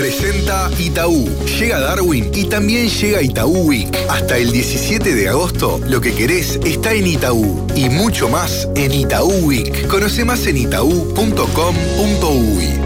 Presenta Itaú. Llega Darwin y también llega Itaú Week. Hasta el 17 de agosto, lo que querés está en Itaú. Y mucho más en Itaú Week. Conoce más en itaú.com.uy.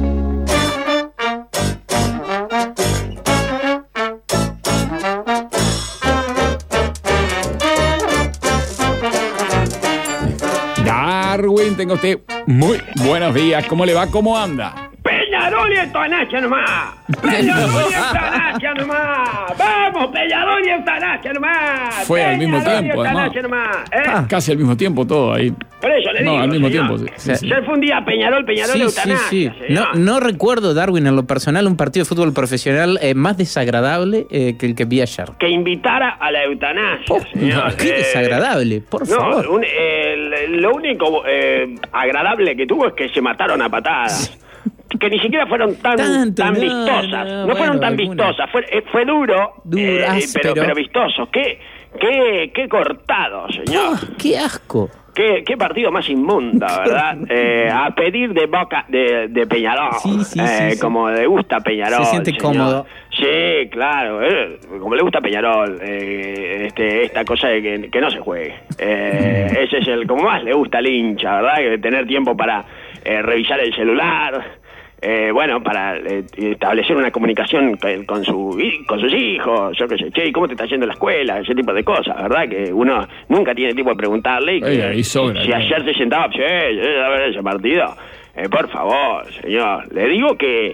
Darwin, tenga usted muy buenos días. ¿Cómo le va? ¿Cómo anda? Peñarol y eutanasia nomás. Peñarol y eutanasia nomás. Vamos, Peñarol y eutanasia nomás. Fue al mismo tiempo, además. Casi al mismo tiempo todo ahí. Por eso le digo. No, al mismo señor. tiempo. Sí. Ayer fue un día Peñarol y eutanasia. Sí. No recuerdo, Darwin, en lo personal, un partido de fútbol profesional más desagradable que el que vi ayer. Que invitara a la eutanasia, señor. Qué desagradable, por favor. Lo único agradable que tuvo es que se mataron a patadas. Que ni siquiera fueron tan vistosas. No fueron tan vistosas. Fue duro, pero vistoso. Qué cortado, señor. ¡Qué asco! Qué partido más inmundo, ¿verdad? A pedir de boca de Peñarol. Sí. Como le gusta Peñarol. Se siente señor. cómodo. Sí, claro. Como le gusta Peñarol. Esta cosa de que no se juegue. Ese es como más le gusta al hincha, ¿verdad? Que tener tiempo para revisar el celular. Para establecer una comunicación con sus hijos, yo qué sé, che, ¿cómo te está yendo la escuela? Ese tipo de cosas, ¿verdad? Que uno nunca tiene tiempo de preguntarle y que si ayer se sentaba, a ver ese partido, por favor, señor, le digo que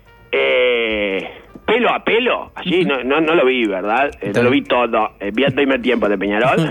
pelo a pelo, así no lo vi, ¿verdad? No lo vi todo, vi el primer tiempo de Peñarol,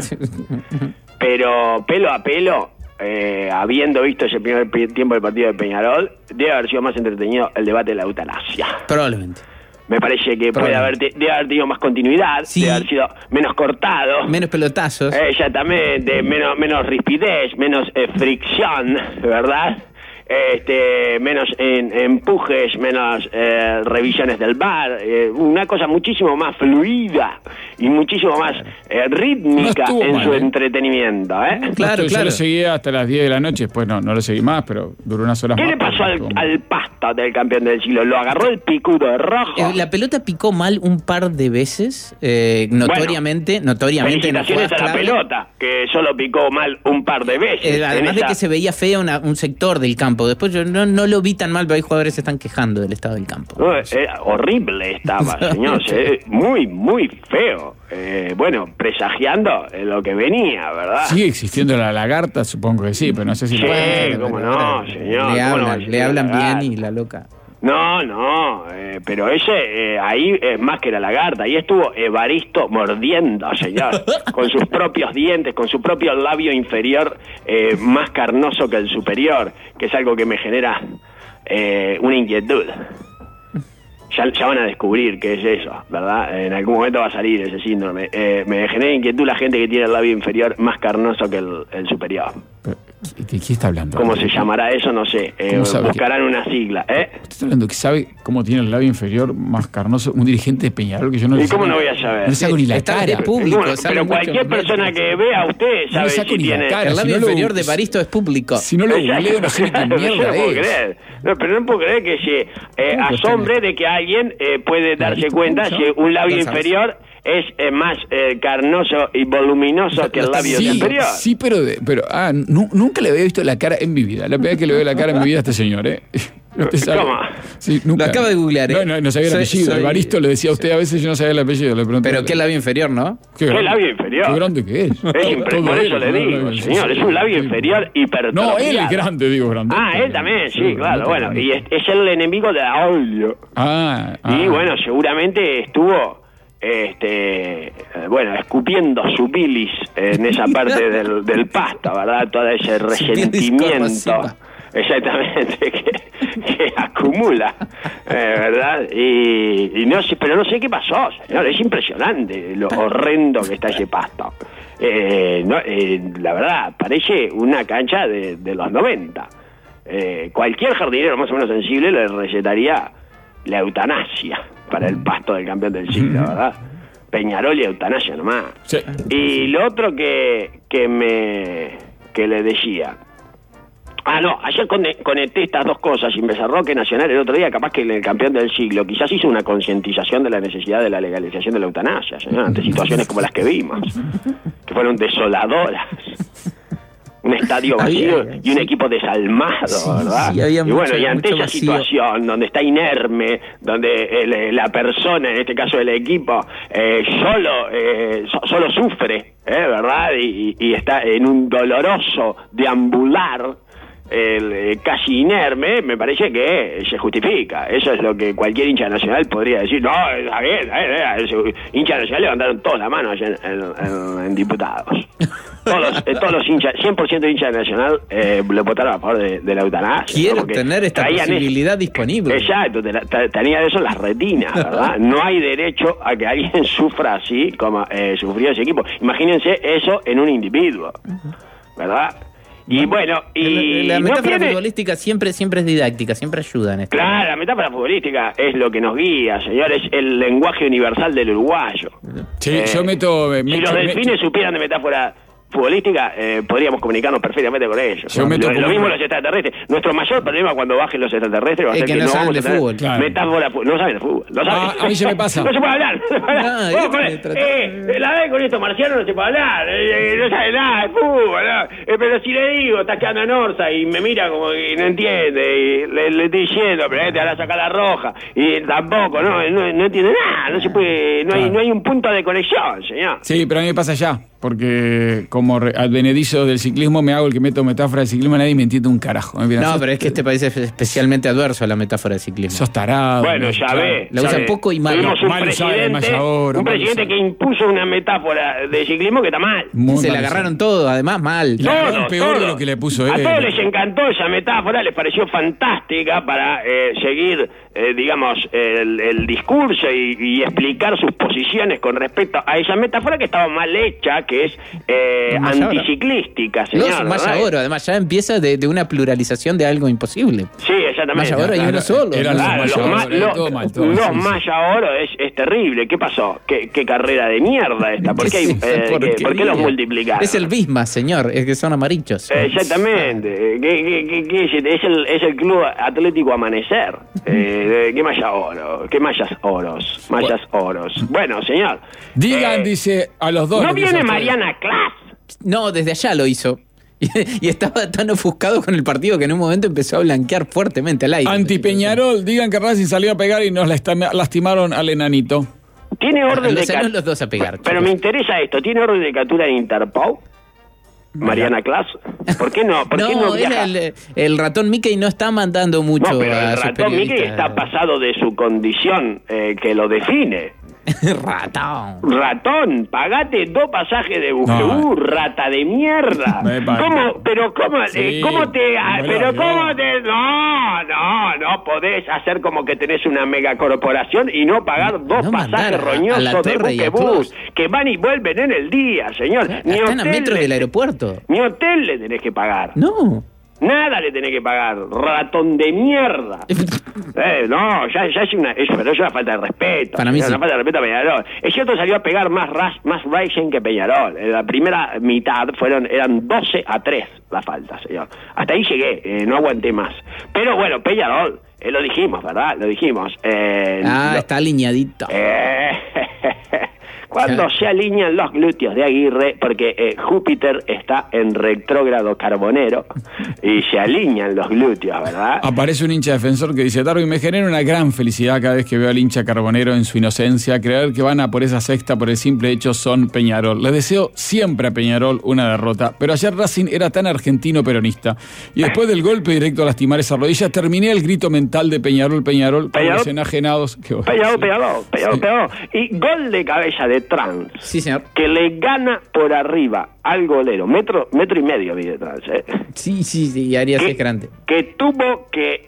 pero pelo a pelo, habiendo visto ese primer tiempo del partido de Peñarol, debe haber sido más entretenido el debate de la eutanasia. Probablemente. Me parece que debe haber tenido más continuidad, debe haber sido menos cortado. Menos pelotazos. Exactamente, menos rispidez, menos fricción, ¿verdad? Menos empujes, menos revisiones del VAR, una cosa muchísimo más fluida y muchísimo más rítmica en su entretenimiento. Claro. Yo lo seguía hasta las 10 de la noche, después no lo seguí más, pero duró unas horas más. ¿Qué le pasó al pasto del campeón del siglo? ¿Lo agarró el picudo rojo? La pelota picó mal un par de veces, notoriamente. Felicitaciones a la pelota, que solo picó mal un par de veces. Además de que se veía fea un sector del campo. Después yo no lo vi tan mal, pero hay jugadores que se están quejando del estado del campo. Horrible estaba, señor. Muy, muy feo. Presagiando lo que venía, ¿verdad? Sigue existiendo la lagarta, supongo que sí, pero no sé si... cómo no, señor. Le hablan bien y la loca. No, pero ese ahí es más que la lagarta. Ahí estuvo Evaristo mordiendo, señor, con sus propios dientes, con su propio labio inferior más carnoso que el superior, que es algo que me genera una inquietud. Ya van a descubrir qué es eso, ¿verdad? En algún momento va a salir ese síndrome. Me genera inquietud la gente que tiene el labio inferior más carnoso que el superior. ¿De qué está hablando? ¿Cómo se llamará eso? No sé. Buscarán una sigla. ¿Usted está hablando que sabe cómo tiene el labio inferior más carnoso un dirigente de Peñarol que yo no le saco? ¿Y cómo no voy a saber? No le saco ni la cara. Público, pero cualquier persona que vea a usted sabe si tiene... El labio inferior de Evaristo es público. Si no lo googleo, no sé ni qué mierda es. Pero no puedo creer que se asombre de que alguien puede darse cuenta que un labio inferior es más carnoso y voluminoso que el labio superior. Sí, pero nunca le había visto la cara en mi vida. La primera vez que le veo la cara en mi vida a este señor, ¿Cómo? Sí, nunca. Lo acaba de googlear, No sabía el apellido. Evaristo le decía a usted a veces, yo no sabía el apellido. Le pregunté. Pero qué labio inferior, ¿no? ¿Qué labio inferior? Qué grande que es. Por eso le digo, señor, es un labio inferior hipertrofiado. No, él es grande, digo, grande. Él también, sí, claro. Bueno, y es el enemigo de audio. Y bueno, seguramente estuvo escupiendo su bilis en esa parte del pasto, ¿verdad? Todo ese resentimiento, exactamente, que acumula, ¿verdad? Y no sé, pero no sé qué pasó, señor, es impresionante lo horrendo que está ese pasto. La verdad, parece una cancha de los 90. Cualquier jardinero más o menos sensible le recetaría la eutanasia para el pasto del campeón del siglo, ¿verdad? Peñarol y eutanasia nomás. Sí. Y lo otro que le decía, No, ayer conecté estas dos cosas, Inversar Roque Nacional el otro día, capaz que el campeón del siglo quizás hizo una concientización de la necesidad de la legalización de la eutanasia, señor, ante situaciones como las que vimos, que fueron desoladoras. Un estadio vacío y un equipo desalmado, ¿verdad? Sí, había y bueno, y ante esa vacío. situación donde está inerme, donde la persona, en este caso el equipo, solo sufre, ¿verdad? Y está en un doloroso deambular, casi inerme, me parece que se justifica. Eso es lo que cualquier hincha nacional podría decir. No, está bien, hincha nacional levantaron toda la mano allá en diputados. Todos los hinchas, 100% de hinchas de Nacional le votaron a favor de la eutanasia. Quiero tener esta posibilidad disponible. Exacto, tenía eso en las retinas, ¿verdad? No hay derecho a que alguien sufra así como sufrió ese equipo. Imagínense eso en un individuo, ¿verdad? Y bueno, y la metáfora futbolística siempre es didáctica, siempre ayuda en esto. Claro, la metáfora futbolística es lo que nos guía, señores, el lenguaje universal del uruguayo. Sí, yo meto... si los delfines supieran de metáfora futbolística, podríamos comunicarnos perfectamente con ellos. Lo mismo los extraterrestres. Nuestro mayor problema cuando bajen los extraterrestres va a ser que no saben de fútbol. Claro. Metáfora, no saben de fútbol. No saben. A mí se me pasa. No se puede hablar. La vez con estos marcianos no se puede hablar. No sabe nada de fútbol. ¿No? Pero si le digo, está quedando en Orsa y me mira como que no entiende. Y le estoy diciendo, pero te van a sacar la roja. Y tampoco, no entiende nada. No se puede, no hay un punto de conexión, señor. Sí, pero a mí me pasa ya. Porque como advenedizo del ciclismo me hago el que meto metáfora del ciclismo, nadie me entiende un carajo. No, pero es que este país es especialmente adverso a la metáfora del ciclismo. Sos tarado. Bueno, ya ve. La usan poco y mal. Tuvimos un presidente que impuso una metáfora de ciclismo que está mal. Se la agarraron todo, además mal. Peor de lo que le puso él. A todos les encantó esa metáfora, les pareció fantástica para seguir, digamos, el discurso y explicar sus posiciones con respecto a esa metáfora que estaba mal hecha, que es anticiclística, señor. Maya Oro, además ya empieza de una pluralización de algo imposible. Sí, exactamente. Maya Oro y uno solo. Los Maya Oro es terrible. ¿Qué pasó? ¿Qué carrera de mierda esta? ¿Por qué los multiplicaron? Es el Bisma, señor, es que son amarillos. Exactamente. Es el Club Atlético Amanecer. ¿Qué Maya Oro? ¿Qué Mayas Oros? Mayas Oros. Bueno, señor. Digan, dice, a los dos. ¿No viene Mariana Clas? No, desde allá lo hizo. Y estaba tan ofuscado con el partido que en un momento empezó a blanquear fuertemente al aire. Anti-Peñarol, digan que Racing salió a pegar y nos lastimaron al enanito. ¿Tiene orden de captura? Los dos a pegar. Pero me interesa esto, ¿tiene orden de captura en Interpol? Mariana Clas, ¿por qué no? ¿Por qué no viaja? El ratón Mickey no está mandando mucho. No, pero el ratón Mickey está pasado de su condición que lo define. Ratón, pagate 2 pasajes de Bujeú, rata de mierda. ¿Cómo? Pero cómo, sí, ¿cómo te? Pero cómo te? No podés hacer como que tenés una megacorporación y no pagar 2 pasajes roñosos de Buquebús que van y vuelven en el día, señor. Están a metros del aeropuerto. Ni hotel le tenés que pagar. No. Nada le tenés que pagar, ratón de mierda. No, ya es una falta de respeto. Para mí sí. Una falta de respeto a Peñarol. Es cierto, salió a pegar más Racing que Peñarol. En la primera mitad eran 12-3 la falta, señor. Hasta ahí llegué, no aguanté más. Pero bueno, Peñarol, lo dijimos, ¿verdad? Lo dijimos. Está alineadito. Cuando se alinean los glúteos de Aguirre, porque Júpiter está en retrógrado carbonero y se alinean los glúteos, ¿verdad? Aparece un hincha defensor que dice: Darwin, me genera una gran felicidad cada vez que veo al hincha carbonero en su inocencia, creer que van a por esa sexta por el simple hecho son Peñarol. Les deseo siempre a Peñarol una derrota, pero ayer Racing era tan argentino peronista y después del golpe directo a lastimar esa rodilla terminé el grito mental de Peñarol, con los enajenados. Peñarol. Y gol de cabeza de Trans, sí, señor, que le gana por arriba al golero, metro y medio vi de Trans, Sí, Arias es grande. Que tuvo que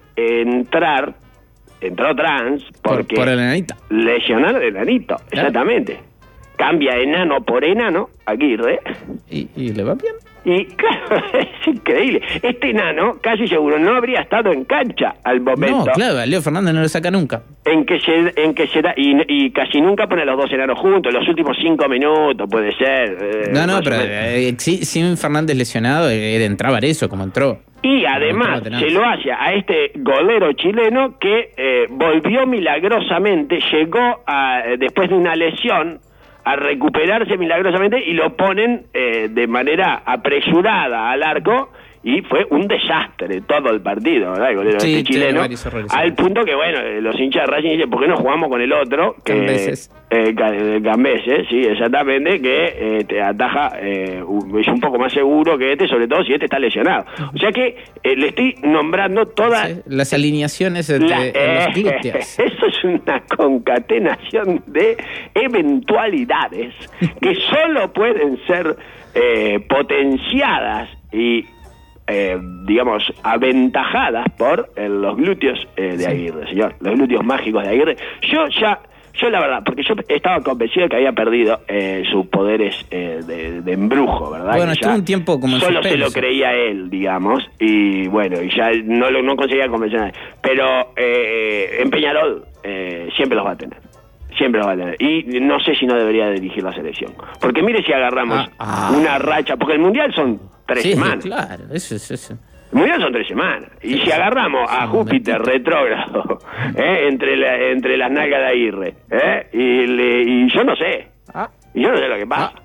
entró Trans porque por el enanito. lesionar al enanito, exactamente. cambia enano por enano, Aguirre. ¿Y le va bien? Y claro, es increíble. Este enano casi seguro no habría estado en cancha al momento. No, claro, a Leo Fernández no lo saca nunca. En que se da, y casi nunca pone a los dos enanos juntos, los últimos 5 minutos puede ser. No, pero sin Fernández lesionado, entraba eso como entró. Y además se lo hace a este golero chileno que volvió milagrosamente, llegó después de una lesión a recuperarse milagrosamente y lo ponen de manera apresurada al arco y fue un desastre todo el partido, ¿verdad? El golero chileno, al punto que, bueno, los hinchas de Racing dicen, ¿por qué no jugamos con el otro? Cambeses, sí, exactamente, que te ataja, es un poco más seguro que sobre todo si está lesionado. O sea que le estoy nombrando todas las alineaciones de los glúteos. Eso es una concatenación de eventualidades que solo pueden ser potenciadas y digamos, aventajadas por los glúteos de Aguirre, señor, los glúteos mágicos de Aguirre. Yo la verdad, porque yo estaba convencido de que había perdido sus poderes de embrujo, ¿verdad? Bueno, estuvo un tiempo como solo se lo creía él, digamos, y bueno, y ya no conseguía convencer a nadie. Pero en Peñarol siempre los va a tener. Siempre los va a tener. Y no sé si no debería dirigir la selección. Porque mire si agarramos una racha, porque el Mundial son 3 semanas. Claro, eso. El Mundial son 3 semanas. Y si agarramos a Júpiter retrógrado entre las nalgas de Aguirre, y yo no sé. Y yo no sé lo que pasa.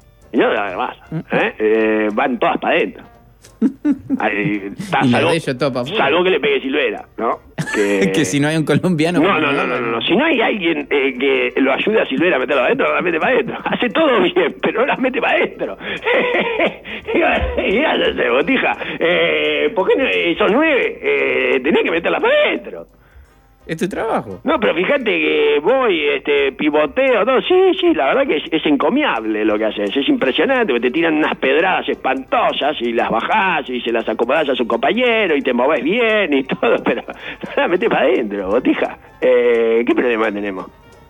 Van todas para adentro. Salvo que le pegue Silvera, ¿no? Que si no hay un colombiano. No. Si no hay alguien que lo ayude a Silvera a meterlo adentro, la mete para adentro. Hace todo bien, pero no la mete para adentro. Y botija. ¿Por qué no, sos 9? Tenés que meterla para adentro. Es tu trabajo. No, pero fíjate que voy, pivoteo, todo. Sí, la verdad que es encomiable lo que haces. Es impresionante, porque te tiran unas pedradas espantosas y las bajás y se las acomodás a su compañero y te movés bien y todo, pero no la metés para adentro, botija. ¿Qué problema tenemos?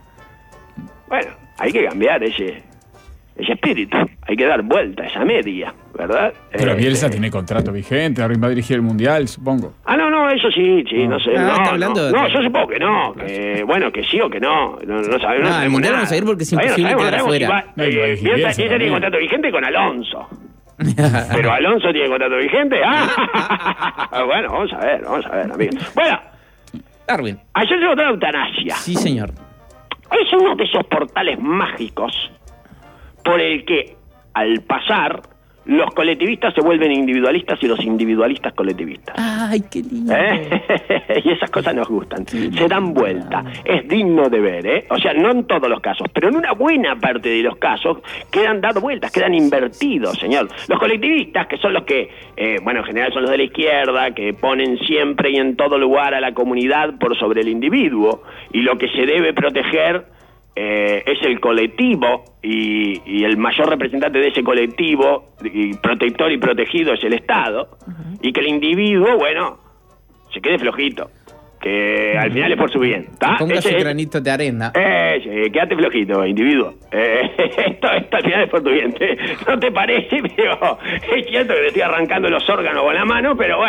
Bueno, hay que cambiar ese espíritu, hay que dar vuelta a esa media, ¿verdad? Pero Bielsa tiene contrato vigente, ahora va a dirigir el Mundial, supongo. No, eso sí, no sé. No, yo supongo que no, que sí o que no sabemos. El Mundial vamos a ir porque es imposible quedar afuera. Bielsa tiene contrato vigente con Alonso. Pero Alonso tiene contrato vigente. Bueno, vamos a ver, amigos. Bueno, Darwin. Ayer se votó la eutanasia. Sí, señor. Es uno de esos portales mágicos por el que, al pasar, los colectivistas se vuelven individualistas y los individualistas colectivistas. ¡Ay, qué lindo! Y esas cosas nos gustan. Se dan vuelta. Es digno de ver, O sea, no en todos los casos, pero en una buena parte de los casos quedan dados vueltas, quedan invertidos, señor. Los colectivistas, que son los que, en general son los de la izquierda, que ponen siempre y en todo lugar a la comunidad por sobre el individuo, y lo que se debe proteger es el colectivo y el mayor representante de ese colectivo, y protector y protegido, es el Estado, y que el individuo, se quede flojito, que al final es por su bien. Ponga su granito de arena. Quédate flojito, individuo. Esto al final es por tu bien. ¿No te parece? Pero es cierto que te estoy arrancando los órganos con la mano, pero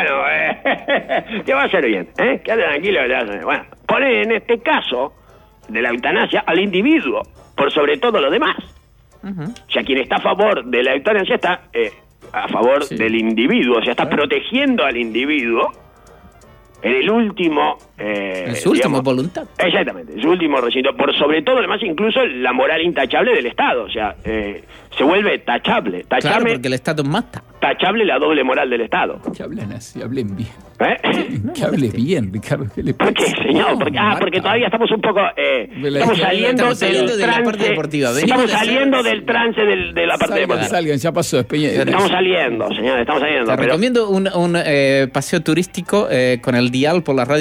te va a hacer bien. Quédate tranquilo que te va a hacer bien. Bueno, poné en este caso de la eutanasia al individuo por sobre todo lo demás. O sea, quien está a favor de la eutanasia está a favor del individuo, o sea, está protegiendo al individuo en el último en su última voluntad. Exactamente, en su último recinto, por sobre todo además incluso la moral intachable del Estado, o sea, se vuelve tachable. Claro, porque el Estado mata. Tachable la doble moral del Estado. Que hablen así, hablen bien. Que hable bien, Ricardo. ¿Qué le pasa? ¿Por qué, señor? Porque todavía estamos un poco... estamos saliendo de la parte deportiva. Estamos saliendo del trance de la parte deportiva. Salgan, ya pasó. Estamos saliendo, señor, estamos saliendo. Te recomiendo un paseo turístico con el dial por las radios deportivas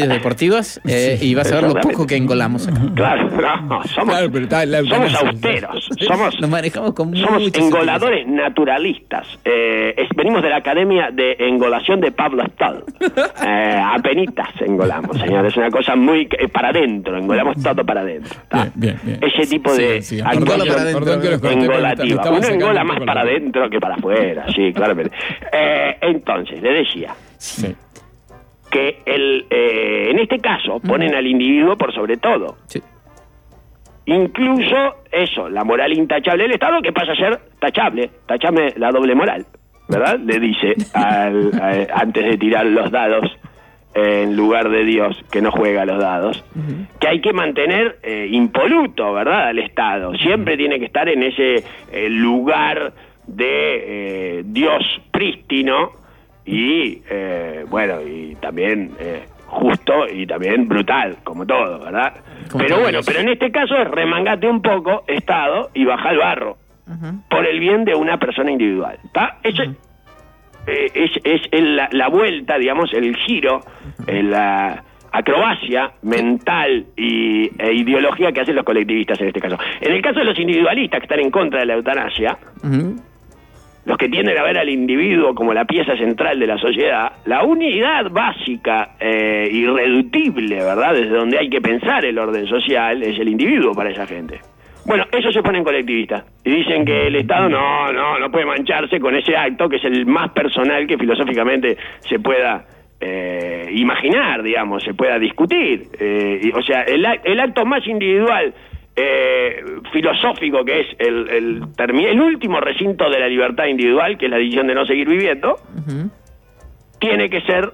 Chivas y vas a ver lo poco que engolamos acá. Claro, no, somos austeros. Nos manejamos con somos engoladores naturalistas. Venimos de la Academia de Engolación de Pablo Stoll. Apenitas engolamos, señores. Es una cosa muy para adentro. Engolamos todo para adentro. Bien. Ese tipo de engolativa. Uno engola más para adentro que para afuera. Sí, claramente. Entonces, le decía que en este caso ponen al individuo por sobre todo. Sí. Incluso eso, la moral intachable del Estado, que pasa a ser tachable la doble moral, ¿verdad? Le dice antes de tirar los dados en lugar de Dios, que no juega los dados, que hay que mantener impoluto, ¿verdad?, al Estado. Siempre tiene que estar en ese lugar de Dios prístino y, y también justo y también brutal, como todo, ¿verdad? Pero en este caso es remangate un poco, Estado, y baja el barro, por el bien de una persona individual, ¿está? Eso es la vuelta, digamos, el giro, la acrobacia mental e ideología que hacen los colectivistas en este caso. En el caso de los individualistas que están en contra de la eutanasia, los que tienden a ver al individuo como la pieza central de la sociedad, la unidad básica irreductible, ¿verdad?, desde donde hay que pensar el orden social, es el individuo para esa gente. Bueno, ellos se ponen colectivistas y dicen que el Estado no puede mancharse con ese acto, que es el más personal que filosóficamente se pueda imaginar, digamos, se pueda discutir. O sea, el acto más individual filosófico, que es el último recinto de la libertad individual, que es la decisión de no seguir viviendo, tiene que ser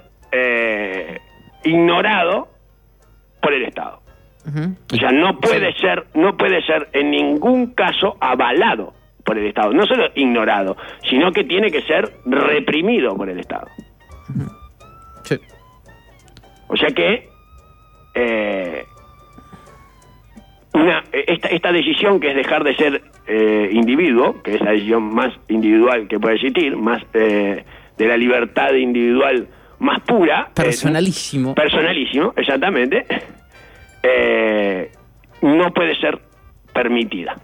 ignorado por el Estado. O sea, no puede ser en ningún caso avalado por el Estado, no solo ignorado, sino que tiene que ser reprimido por el Estado. Sí. O sea que esta decisión, que es dejar de ser individuo, que es la decisión más individual que puede existir, más de la libertad individual más pura, personalísimo, exactamente, no puede ser permitida,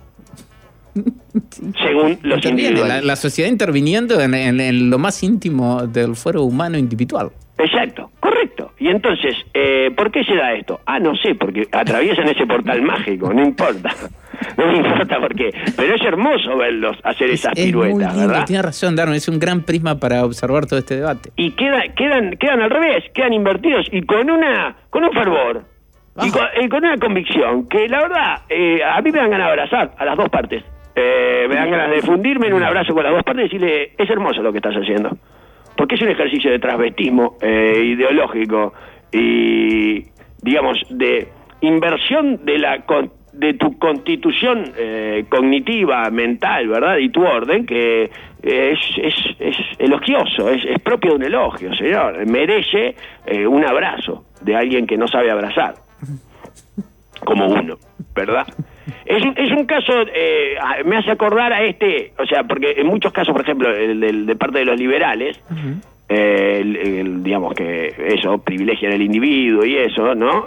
según los individuos. La sociedad interviniendo en lo más íntimo del fuero humano individual. Exacto, correcto. Y entonces, ¿por qué se da esto? No sé, porque atraviesan ese portal mágico, no importa. No me importa por qué. Pero es hermoso verlos hacer esas piruetas, ¿verdad? Tiene razón, Darwin, es un gran prisma para observar todo este debate. Y quedan al revés, quedan invertidos y con un fervor. Y con una convicción que, la verdad, a mí me dan ganas de abrazar a las dos partes. Me dan ganas de fundirme en un abrazo con las dos partes y decirle, es hermoso lo que estás haciendo. Porque es un ejercicio de transvestismo ideológico y, digamos, de inversión de tu constitución cognitiva, mental, ¿verdad? Y tu orden, que es elogioso, es propio de un elogio, señor. Merece un abrazo de alguien que no sabe abrazar, como uno, ¿verdad? Es un caso, me hace acordar a o sea, porque en muchos casos, por ejemplo, de parte de los liberales, digamos que eso, privilegian el individuo y eso, ¿no?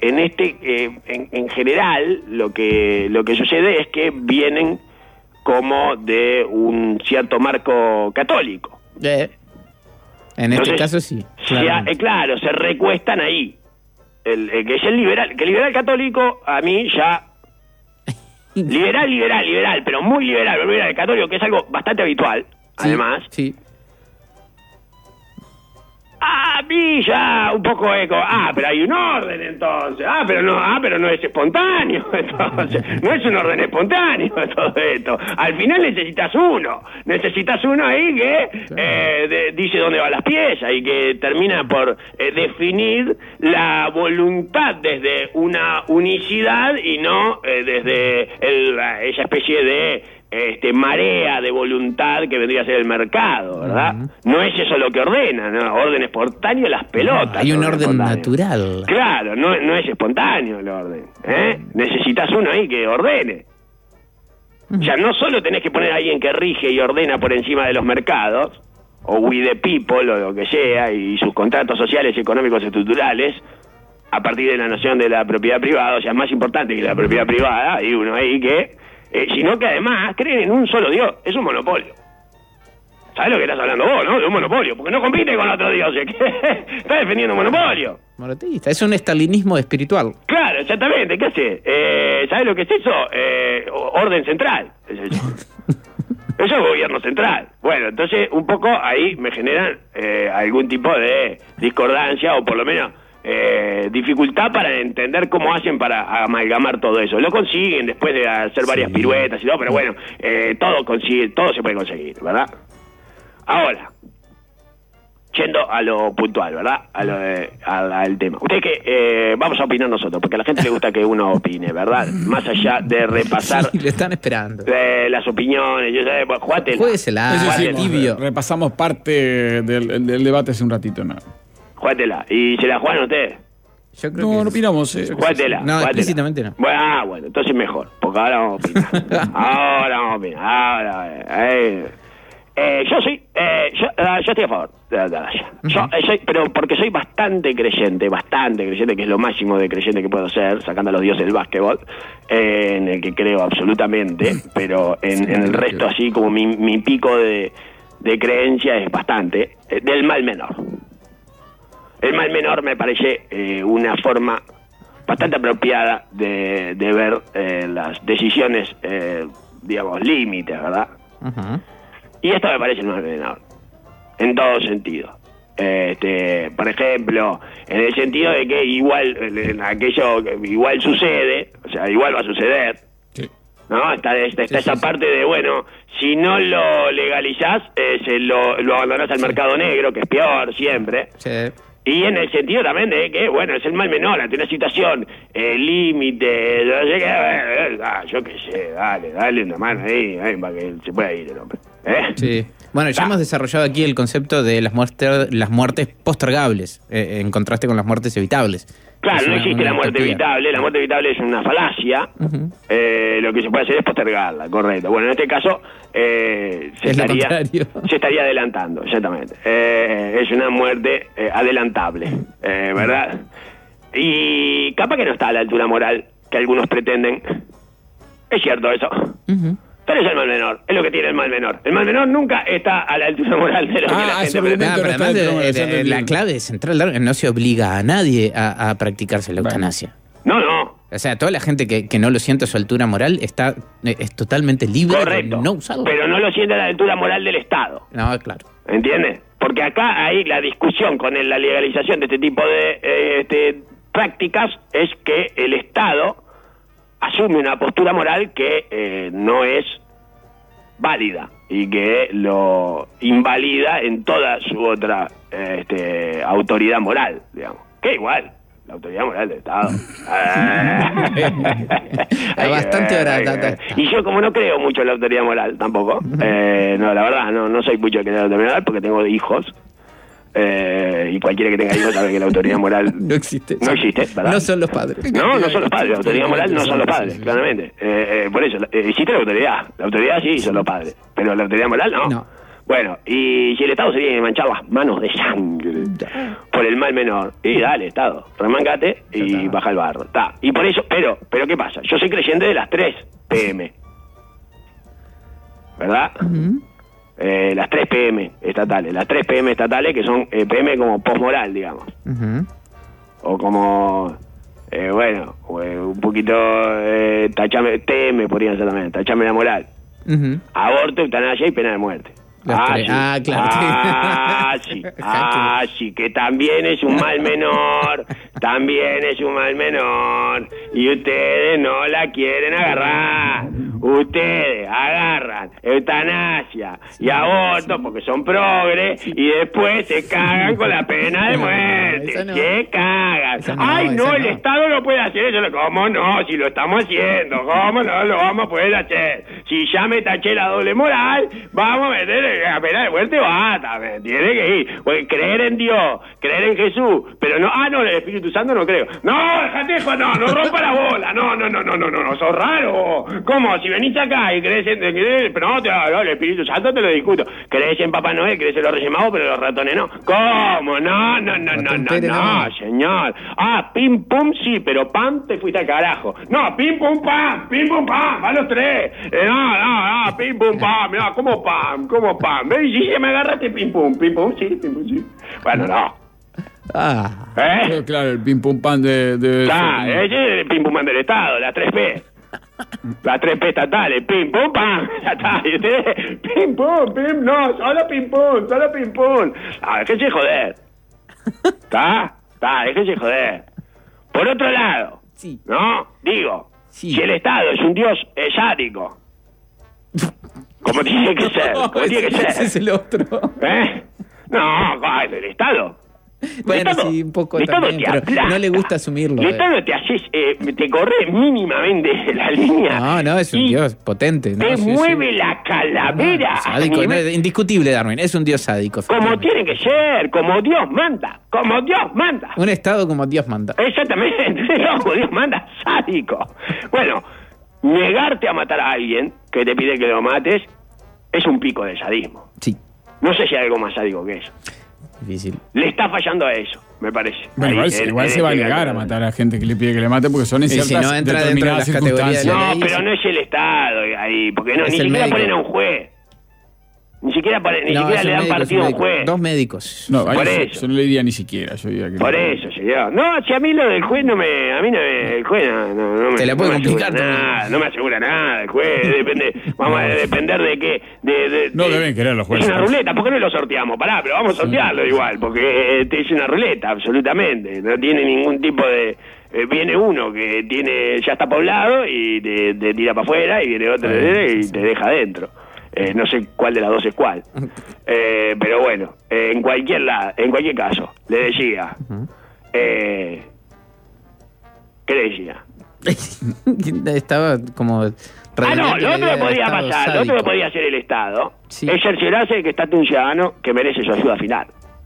En general, lo que sucede es que vienen como de un cierto marco católico. En este caso sí. Claro, se recuestan ahí. Que es el liberal, que el liberal católico a mí ya liberal, pero muy liberal católico, que es algo bastante habitual, además. Sí. A mí ya un poco eco. Pero hay un orden entonces. Pero no es espontáneo. Entonces, no es un orden espontáneo todo esto. Al final necesitas uno ahí que dice dónde van las piezas y que termina por definir la voluntad desde una unicidad y no desde esa especie de marea de voluntad que vendría a ser el mercado, ¿verdad? No es eso lo que ordena, ¿no? Orden espontáneo, las pelotas. Hay un orden natural. Claro, no es espontáneo el orden, necesitas uno ahí que ordene. O sea, no solo tenés que poner a alguien que rige y ordena por encima de los mercados, o we the people, o lo que sea, y sus contratos sociales y económicos estructurales, a partir de la noción de la propiedad privada, o sea, más importante que la propiedad privada, hay uno ahí que, sino que además creen en un solo Dios, es un monopolio. ¿Sabes lo que estás hablando vos, no? De un monopolio, porque no compite con otros dioses, está defendiendo un monopolio. Monoteísta, es un estalinismo espiritual. Claro, exactamente, ¿qué hace? ¿Sabes lo que es eso? Orden central, es eso. Eso es gobierno central. Bueno, entonces un poco ahí me generan algún tipo de discordancia o por lo menos dificultad para entender cómo hacen para amalgamar todo eso. Lo consiguen después de hacer varias piruetas y todo, pero bueno, todo se puede conseguir, ¿verdad? Ahora, yendo a lo puntual, ¿verdad? Al tema. Ustedes que vamos a opinar nosotros, porque a la gente le gusta que uno opine, ¿verdad? Más allá de repasar... Sí, le están esperando. Las opiniones, yo sé, pues, jugátela. Juéguesela, tibio. Repasamos parte del debate hace un ratito, ¿no? Jugátela. ¿Y se la juegan ustedes? Yo creo que no opinamos. Jugátela. No, explícitamente no. Bueno, entonces mejor, porque ahora vamos a opinar. Ahora vamos a opinar. Yo estoy a favor de la eutanasia. Pero porque soy bastante creyente, que es lo máximo de creyente que puedo ser, sacando a los dioses del básquetbol, en el que creo absolutamente, pero en el resto así como mi pico de creencia es bastante, del mal menor. El mal menor me parece una forma bastante apropiada de ver las decisiones, digamos, límites, ¿verdad? Uh-huh. Y esto me parece el mal menor, en todo sentido. Por ejemplo, en el sentido de que aquello igual sucede, o sea, igual va a suceder, sí. ¿No? Está esa parte de, bueno, si no lo legalizás, lo abandonás al mercado negro, que es peor siempre. Sí. Y en el sentido también de que, bueno, es el mal menor ante una situación límite, yo qué sé, dale una mano ahí para que se pueda ir el hombre. Sí. Bueno, ya hemos desarrollado aquí el concepto de las muertes postergables, en contraste con las muertes evitables. Claro, no existe la muerte evitable. La muerte evitable es una falacia. Uh-huh. Lo que se puede hacer es postergarla, correcto. Bueno, en este caso se estaría adelantando, exactamente. Es una muerte adelantable, ¿verdad? Y capaz que no está a la altura moral que algunos pretenden. Es cierto eso. Uh-huh. Pero es el mal menor, es lo que tiene el mal menor. El mal menor nunca está a la altura moral de lo que la gente pretende. Pero además la clave central, no se obliga a nadie a practicarse la eutanasia. No. O sea, toda la gente que no lo siente a su altura moral es totalmente libre. Correcto, de no usarlo. Pero no lo siente a la altura moral del Estado. No, claro. ¿Entiendes? Porque acá hay la discusión con la legalización de este tipo de prácticas es que el Estado asume una postura moral que no es válida y que lo invalida en toda su otra autoridad moral, digamos. Que igual, la autoridad moral del Estado. Bastante barata. Y yo como no creo mucho en la autoridad moral tampoco, no, la verdad, no soy mucho de creer en la autoridad moral porque tengo hijos. Y cualquiera que tenga hijos sabe que la autoridad moral no existe, ¿verdad? No son los padres. No son los padres. La autoridad moral no son los padres, claramente. Por eso, existe la autoridad sí son los padres, pero la autoridad moral no. Bueno, y si el Estado se viene a manchar las manos de sangre por el mal menor, y dale, Estado, remangate y baja el barro. Y por eso, pero ¿qué pasa? Yo soy creyente de las 3 PM, ¿verdad? Uh-huh. Las 3 PM estatales. Las 3 PM estatales que son PM como posmoral, digamos. Uh-huh. O como, un poquito tachame, TM podrían ser también, tachame la moral. Uh-huh. Aborto, eutanasia y pena de muerte. Claro. Sí, que también es un mal menor. Y ustedes no la quieren agarrar. Ustedes agarran eutanasia y aborto porque son progres y después se cagan con la pena de muerte. Se cagan. El Estado no puede hacer eso. ¿Cómo no? Si lo estamos haciendo, ¿cómo no lo vamos a poder hacer? si ya me taché la doble moral, vamos a meter a pena de muerte bata, tiene que ir. Porque creer en Dios, creer en Jesús, pero no, el Espíritu Santo no creo. No, Jatejo, no rompa la bola, no, sos raro. ¿Cómo? Si venís acá y crees pero no, el Espíritu Santo te lo discuto. Crees en Papá Noel, crees en los Reyes Magos, pero los ratones no. ¿Cómo? No, señor. Pim pum sí, pero pam te fuiste al carajo. No, pim pum pam, a los tres. No, pim pum pam, no, ¿cómo pam? ¿Ves? Si me agarraste pim pum sí. Bueno, no. Claro, el pim pum pam de ese es el pim pum pam del Estado, la 3P. Las 3P estatales, pim pum pam, ya está, y ustedes, pim pum, no, solo pim pum. Déjense joder. ¿Está? Déjense joder. Por otro lado, sí. ¿no? Digo, sí. Si el Estado es un dios sádico, como tiene que ser, Ese es el otro. No, el Estado. Bueno, sí, un poco también, pero no le gusta asumirlo. El Estado te corre mínimamente la línea. No, es un dios potente. Te mueve la calavera. Sádico, indiscutible, Darwin, es un dios sádico. Como tiene que ser, como Dios manda. Un Estado como Dios manda. Exactamente, como Dios manda, sádico. Bueno, negarte a matar a alguien que te pide que lo mates es un pico de sadismo. Sí. No sé si hay algo más sádico que eso. Difícil. Le está fallando a eso, me parece. Bueno, igual se va a negar a matar a gente que le pide que le mate porque son en ciertas si no entra determinadas dentro de las categorías circunstancias. No, pero no es el Estado ahí, porque ni siquiera ponen a un juez. Ni siquiera le dan partido a un juez. 2 médicos. No, por yo eso. no le diría ni siquiera. Yo diría que por eso, señor. No, si a mí lo del juez el juez no me... Te la puede complicar. No me asegura nada, el juez vamos a depender de qué... No deben querer los jueces. Es una ruleta, ¿por qué no lo sorteamos? Pero vamos a sortearlo igual, porque es una ruleta, absolutamente. No tiene ningún tipo de... viene uno que ya está poblado y te tira para afuera, y viene otro y te deja adentro. No sé cuál de las dos es cuál. Pero bueno, en cualquier caso, le decía. ¿Qué le decía? Estaba como... Lo otro que podía pasar, lo otro que podía hacer el Estado, es cerciorarse de que está un ciudadano que merece su ayuda final.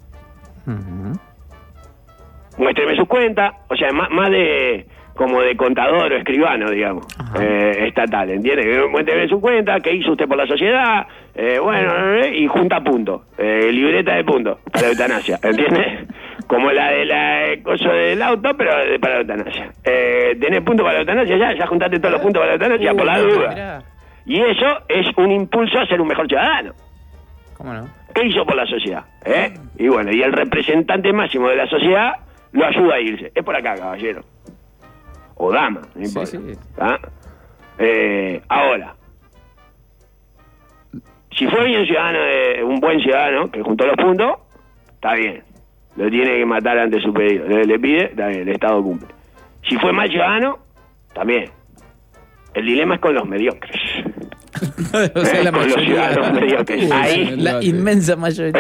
Muéstreme sus cuentas, o sea, más de... como de contador o escribano, digamos, estatal, ¿entiende? Muéstreme su cuenta, qué hizo usted por la sociedad, y junta puntos, libreta de puntos para la eutanasia, ¿entiende? Como la de la cosa del auto, pero para la eutanasia. ¿Tenés puntos para la eutanasia? Ya juntaste todos los puntos para la eutanasia, por la duda. Mirá. Y eso es un impulso a ser un mejor ciudadano. ¿Cómo no? ¿Qué hizo por la sociedad? Y bueno, y el representante máximo de la sociedad lo ayuda a irse. Es por acá, caballero. O dama, no importa. Sí. Ahora, si fue un buen ciudadano que juntó los puntos, está bien. Lo tiene que matar ante su pedido. Le pide, está bien, el Estado cumple. Si fue mal ciudadano, también. El dilema es con los mediocres. O sea, la con los ciudadanos mediocres. Ahí, la inmensa mayoría.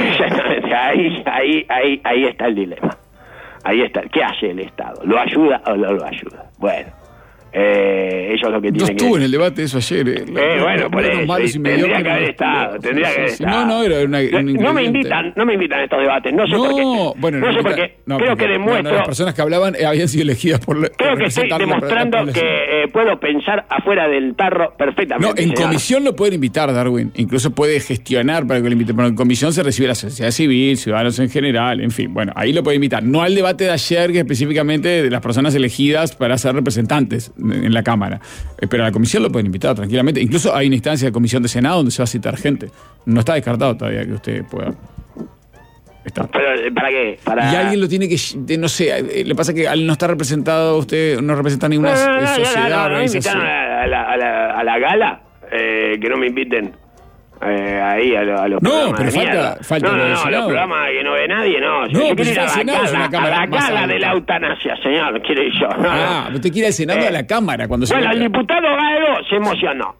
Ahí está el dilema. Ahí está. ¿Qué hace el Estado? ¿Lo ayuda o no lo ayuda? Bueno, ellos lo que tienen que... Yo estuve en el debate de eso ayer. Bueno, por eso. Tendría que haber estado. No, era no me invitan a estos debates. No sé por qué. Bueno, no sé por qué. Creo que demuestro... las personas que hablaban habían sido elegidas por... Creo que estoy demostrando que puedo pensar afuera del tarro perfectamente. No, en comisión lo pueden invitar, Darwin. Incluso puede gestionar para que lo inviten. Pero en comisión se recibe la sociedad civil, ciudadanos en general, en fin. Bueno, ahí lo puede invitar. No al debate de ayer, que específicamente de las personas elegidas para ser representantes en la Cámara. Pero a la comisión lo pueden invitar tranquilamente. Incluso hay una instancia de comisión de Senado donde se va a citar gente. No está descartado todavía que usted pueda estar. ¿Pero para qué? Y alguien lo tiene que... No sé, le pasa que al no estar representado, usted no representa ninguna sociedad. No me invitaron a la gala. Que no me inviten ahí a los no, pero falta no, los programas que no ve nadie, no. Yo quiero ir a la gala de la eutanasia, señor, quiero ir yo. Usted quiere ir al Senado a la Cámara. Cuando el diputado Gaero se emocionó.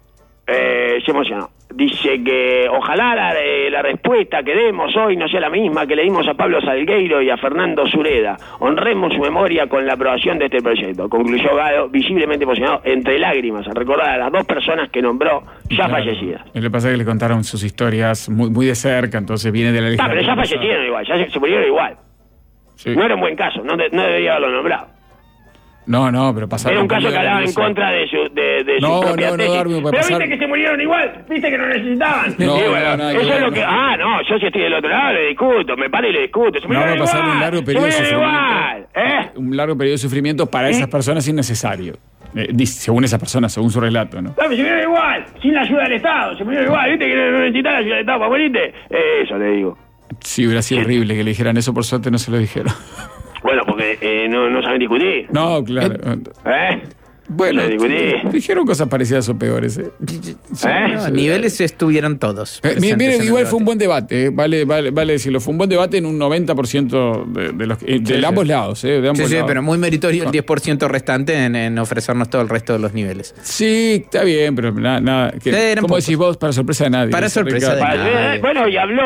se emocionó. Dice que ojalá la respuesta que demos hoy no sea la misma que le dimos a Pablo Salgueiro y a Fernando Sureda. Honremos su memoria con la aprobación de este proyecto. Concluyó Galo, visiblemente emocionado, entre lágrimas, al recordar a las 2 personas que nombró ya fallecidas. Y le pasa que le contaron sus historias muy de cerca, entonces viene de la lista. Pero ya fallecieron igual, ya se murieron igual. Sí. No era un buen caso, no debería haberlo nombrado. No, pero pasaron. Era un caso que hablaba en contra de su propia tesis. Pero viste que se murieron igual, viste que no necesitaban. Eso es lo que... yo si estoy del otro lado le discuto, me paro y le discuto. Se murieron igual, un largo periodo de sufrimiento. Un largo periodo de sufrimiento para esas personas innecesario. Según esa persona, según su relato, ¿no? Se murieron igual, sin la ayuda del Estado, se murieron igual, viste que no necesitaba la ayuda del Estado para morirte. Eso le digo. Sí, hubiera sido horrible que le dijeran eso, por suerte no se lo dijeron. Bueno, porque no saben discutir. No, claro. Bueno, dijeron cosas parecidas o peores. A niveles estuvieron todos. Miren, igual fue un buen debate. Vale decirlo. Fue un buen debate en un 90% de ambos lados. De ambos lados. Pero muy meritorio el 10% restante en ofrecernos todo el resto de los niveles. Sí, está bien, pero nada. ¿Cómo decís vos? Para sorpresa de nadie. Para sorpresa de nadie. Bueno, y habló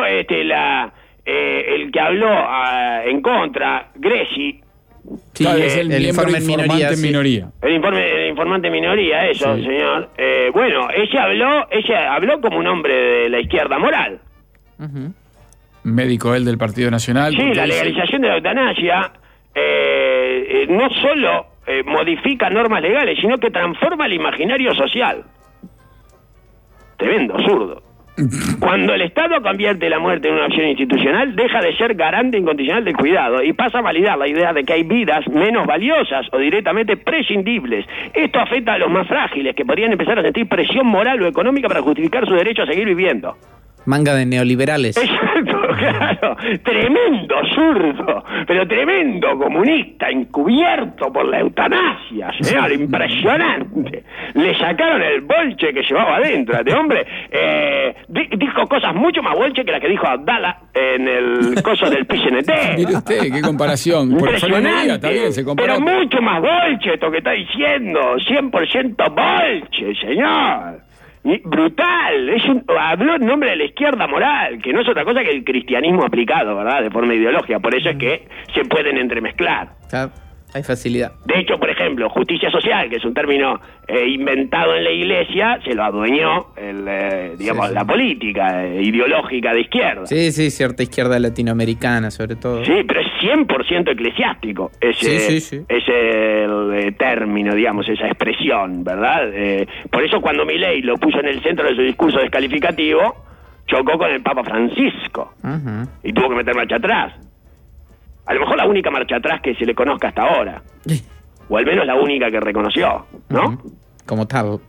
el que habló en contra, Greci. Sí, es el informe en minoría. El informante en minoría, eso, sí. Señor. Bueno, ella habló como un hombre de la izquierda moral. Uh-huh. Médico él del Partido Nacional. Sí, la legalización de la eutanasia no solo modifica normas legales, sino que transforma el imaginario social. Tremendo, absurdo. Cuando el Estado convierte la muerte en una opción institucional, deja de ser garante incondicional del cuidado y pasa a validar la idea de que hay vidas menos valiosas o directamente prescindibles. Esto afecta a los más frágiles, que podrían empezar a sentir presión moral o económica para justificar su derecho a seguir viviendo. Manga de neoliberales. Exacto, claro. Tremendo zurdo, pero tremendo comunista, encubierto por la eutanasia, señor, impresionante. Le sacaron el bolche que llevaba adentro a este hombre. Dijo cosas mucho más bolche que la que dijo Abdala en el coso del PCNT. Mire usted, qué comparación. Impresionante, está bien, se compara. Pero mucho más bolche esto que está diciendo. 100% bolche, señor. Brutal, habló en nombre de la izquierda moral, que no es otra cosa que el cristianismo aplicado, ¿verdad? De forma ideológica, por eso es que se pueden entremezclar. Claro, hay facilidad. De hecho, por ejemplo, justicia social, que es un término inventado en la iglesia, se lo adueñó la política ideológica de izquierda. Sí, cierta izquierda latinoamericana, sobre todo. Sí, pero es 100% eclesiástico ese término, digamos, esa expresión, ¿verdad? Por eso cuando Milei lo puso en el centro de su discurso descalificativo, chocó con el Papa Francisco. Uh-huh. Y tuvo que meter marcha atrás. A lo mejor la única marcha atrás que se le conozca hasta ahora. O al menos la única que reconoció, ¿no? Uh-huh. Como tal.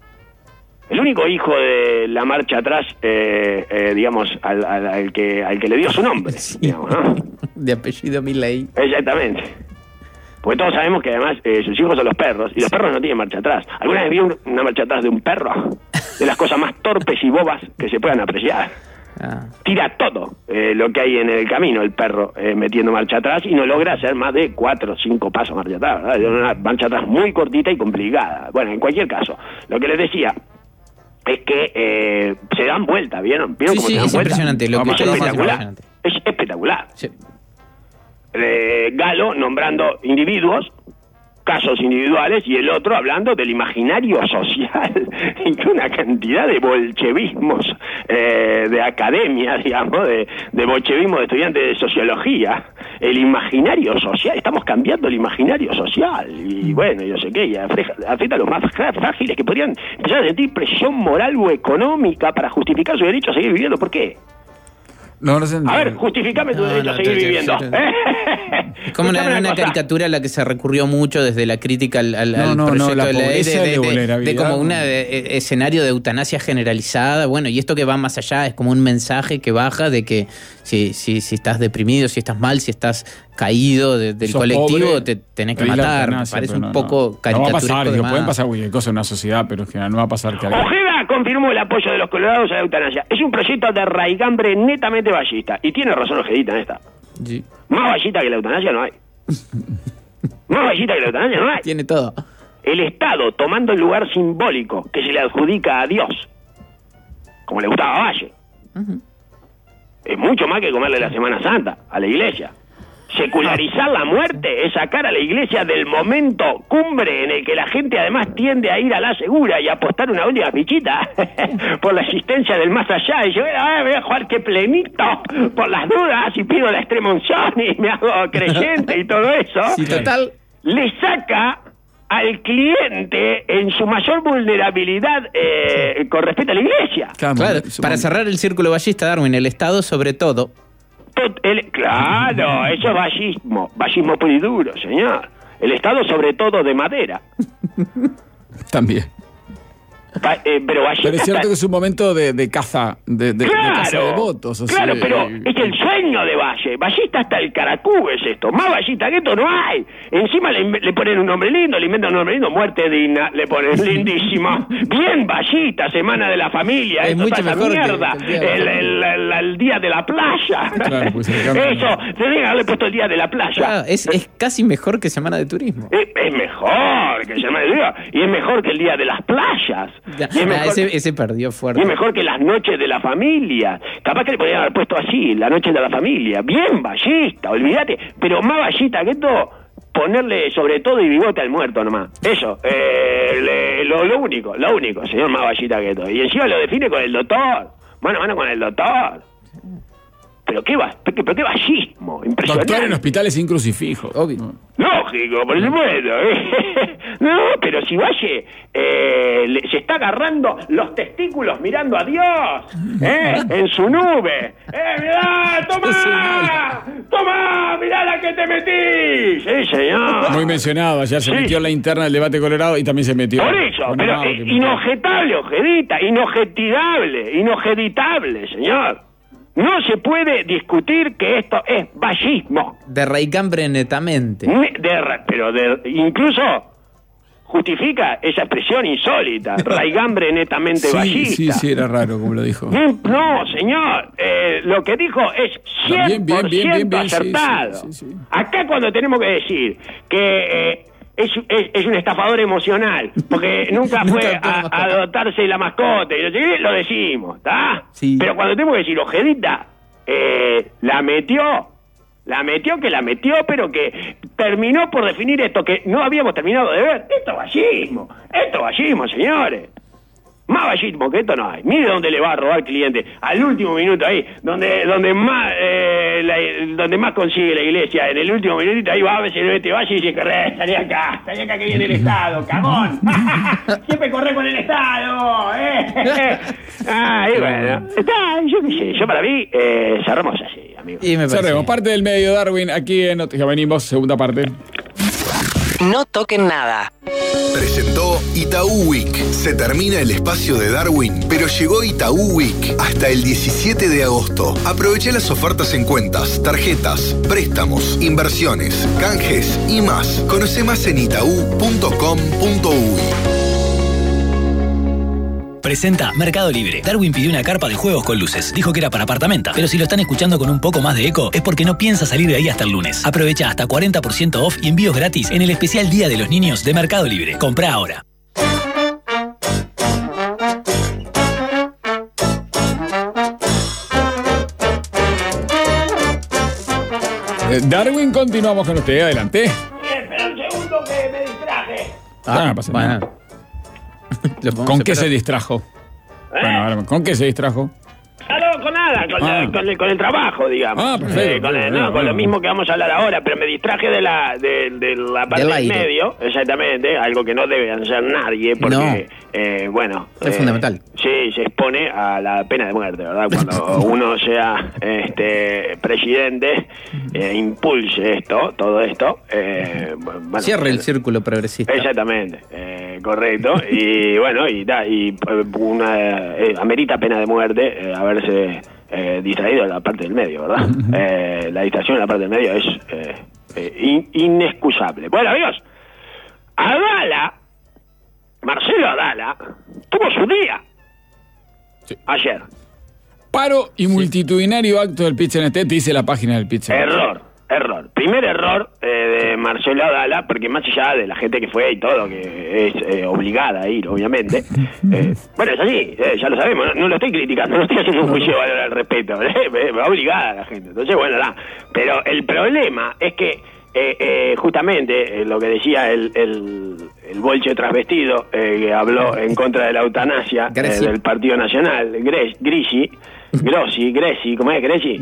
El único hijo de la marcha atrás, digamos, al que le dio su nombre, sí. Digamos, ¿no? De apellido Milei. Exactamente. Porque todos sabemos que además sus hijos son los perros, y los perros no tienen marcha atrás. ¿Alguna vez vi una marcha atrás de un perro? De las cosas más torpes y bobas que se puedan apreciar. Tira todo lo que hay en el camino el perro metiendo marcha atrás y no logra hacer más de 4 o 5 pasos marcha atrás, ¿verdad? Es una marcha atrás muy cortita y complicada. Bueno, en cualquier caso, lo que les decía es que se dan vuelta, ¿vieron? ¿Vieron cómo se dan vuelta? Impresionante, lo que es espectacular. Es espectacular. Sí. Galo nombrando individuos, casos individuales, y el otro hablando del imaginario social, y una cantidad de bolchevismos de academia, digamos, de bolchevismo de estudiantes de sociología. El imaginario social, estamos cambiando el imaginario social, y bueno, yo sé qué, y afecta a los más frágiles que podrían empezar a sentir presión moral o económica para justificar su derecho a seguir viviendo. ¿Por qué? No sé. A ver, justificame tu derecho a seguir viviendo. Es como una caricatura a la que se recurrió mucho desde la crítica al proyecto la de ley de como un escenario de eutanasia generalizada. Bueno, y esto que va más allá es como un mensaje que baja de que si estás deprimido, si estás mal, si estás caído del colectivo, pobre, te tenés que matar. Me parece un poco caricaturesco. No va a pasar, pueden pasar cualquier cosa en una sociedad, pero en general no va a pasar que Ojeda confirmó el apoyo de los colorados a la eutanasia. Es un proyecto de raigambre netamente ballista. Y tiene razón Ojedita en esta. Sí. Más ballista que la eutanasia no hay. Más ballista que la eutanasia no hay. Tiene todo. el Estado tomando el lugar simbólico que se le adjudica a Dios, como le gustaba a Valle. Es mucho más que comerle la Semana Santa a la iglesia. Secularizar la muerte es sacar a la iglesia del momento cumbre en el que la gente además tiende a ir a la segura y a apostar una última fichita por la existencia del más allá. Y yo voy a jugar que plenito por las dudas y pido la extrema unción y me hago creyente y todo eso. Sí, total. Le saca al cliente en su mayor vulnerabilidad con respecto a la iglesia. Claro, para cerrar el círculo vallista, Darwin, el Estado sobre todo. Claro, eso es vallismo puro y duro, señor. El Estado sobre todo de madera. También. Pero es cierto que es un momento de caza, de caza de votos. Claro, pero es el sueño de Valle. Vallista hasta el caracú es esto. Más vallista que esto no hay. Encima le ponen un nombre lindo, le inventan un nombre lindo. Muerte digna, le ponen lindísimo. Bien vallista, semana de la familia. Es mucho mejor mierda. El día de la playa. Claro, pues eso, tendría que haberle puesto el día de la playa. Claro, es casi mejor que Semana de Turismo. Es mejor que Semana de Turismo. Y es mejor que el día de las playas. Ese perdió fuerte. Y es mejor que las noches de la familia. Capaz que le podrían haber puesto así, la noche de la familia. Bien vallista, olvídate. Pero más vallista que esto, ponerle sobre todo y bigote al muerto nomás. Eso, lo único, señor, más vallista que esto. Y encima lo define con el doctor. Mano a mano con el doctor. Pero qué vallismo, impresionante. Doctor en hospitales sin crucifijo. Obvio. Lógico, por supuesto. No, pero si Valle se está agarrando los testículos mirando a Dios, en su nube. Mirá, ¡Tomá! ¡Mirá la que te metí! Sí, señor. Muy mencionado, ayer se metió en la interna del debate colorado y también se metió. Por eso, pero inojetable, inojeditable, señor. No se puede discutir que esto es vallismo. De raigambre netamente. Incluso justifica esa expresión insólita, raigambre netamente vallista. Sí, era raro como lo dijo. No, señor, lo que dijo es 100% acertado. Sí. Acá cuando tenemos que decir que es un estafador emocional, porque nunca fue a dotarse la mascota, y lo decimos, ¿está? Sí. Pero cuando tenemos que decir Ojedita, la metió, pero que terminó por definir esto que no habíamos terminado de ver. Esto es vallismo, señores. Más vallismo que esto no hay. Mire dónde le va a robar cliente. Al último minuto ahí, donde más consigue la iglesia. En el último minutito ahí va a ver si le mete Valle y dice, salí acá que viene el Estado, cagón. Siempre corre con el Estado, y bueno, yo qué sé, yo para mí cerramos así, amigo. Cerremos, parte del medio, Darwin, aquí en Noticias Venimos, segunda parte. No toquen nada. Presentó Itaú Week. Se termina el espacio de Darwin, pero llegó Itaú Week hasta el 17 de agosto. Aprovecha las ofertas en cuentas, tarjetas, préstamos, inversiones, canjes y más. Conoce más en itaú.com.uy. Presenta Mercado Libre. Darwin pidió una carpa de juegos con luces. Dijo que era para apartamento. Pero si lo están escuchando con un poco más de eco, es porque no piensa salir de ahí hasta el lunes. Aprovecha hasta 40% off y envíos gratis en el especial Día de los Niños de Mercado Libre. Comprá ahora. Darwin, continuamos con usted. Adelante. Espera un segundo que me distraje. No pasa nada. ¿Con qué se distrajo? Bueno, ¿con qué se distrajo? No, con nada, con el trabajo, digamos. Perfecto. Con lo mismo que vamos a hablar ahora, pero me distraje de la parte del medio, exactamente, algo que no debe hacer nadie, porque, es fundamental. Sí, se expone a la pena de muerte, ¿verdad? Cuando uno sea presidente, impulse todo esto. Cierre el círculo progresista. Exactamente, correcto. Y bueno, amerita pena de muerte haberse distraído en la parte del medio, ¿verdad? La distracción en la parte del medio es inexcusable. Bueno, amigos, Marcelo Adala tuvo su día ayer. Paro y multitudinario acto del Pit-CNT, dice la página del Pit-CNT. Error. primer error de Marcelo Adala, porque más allá de la gente que fue y todo, que es obligada a ir, obviamente, bueno, es así, ya lo sabemos, no lo estoy criticando, no estoy haciendo un juicio de valor al respeto, va obligada a la gente, entonces bueno, pero el problema es que justamente lo que decía el bolche trasvestido que habló en contra de la eutanasia del Partido Nacional, Grossi, ¿cómo es Grossi?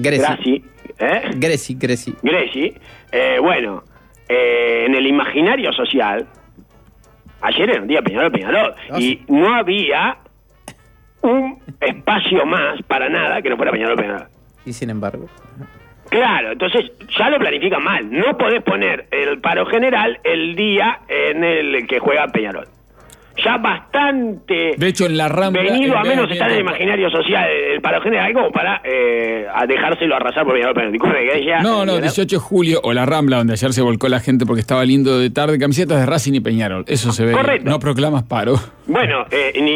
Grossi, bueno, en el imaginario social, ayer era un día Peñarol, y no había un espacio más para nada que no fuera Peñarol. Y sin embargo... Claro, entonces ya lo planifican mal. No podés poner el paro general el día en el que juega Peñarol. Ya bastante... De hecho, en la Rambla... Venido a menos está en el imaginario social el paro general como para a dejárselo arrasar por Peñarol. No, 18 de julio, o la Rambla, donde ayer se volcó la gente porque estaba lindo de tarde, camisetas de Racing y Peñarol. Eso se ve. Correcto. No proclamas paro. Bueno,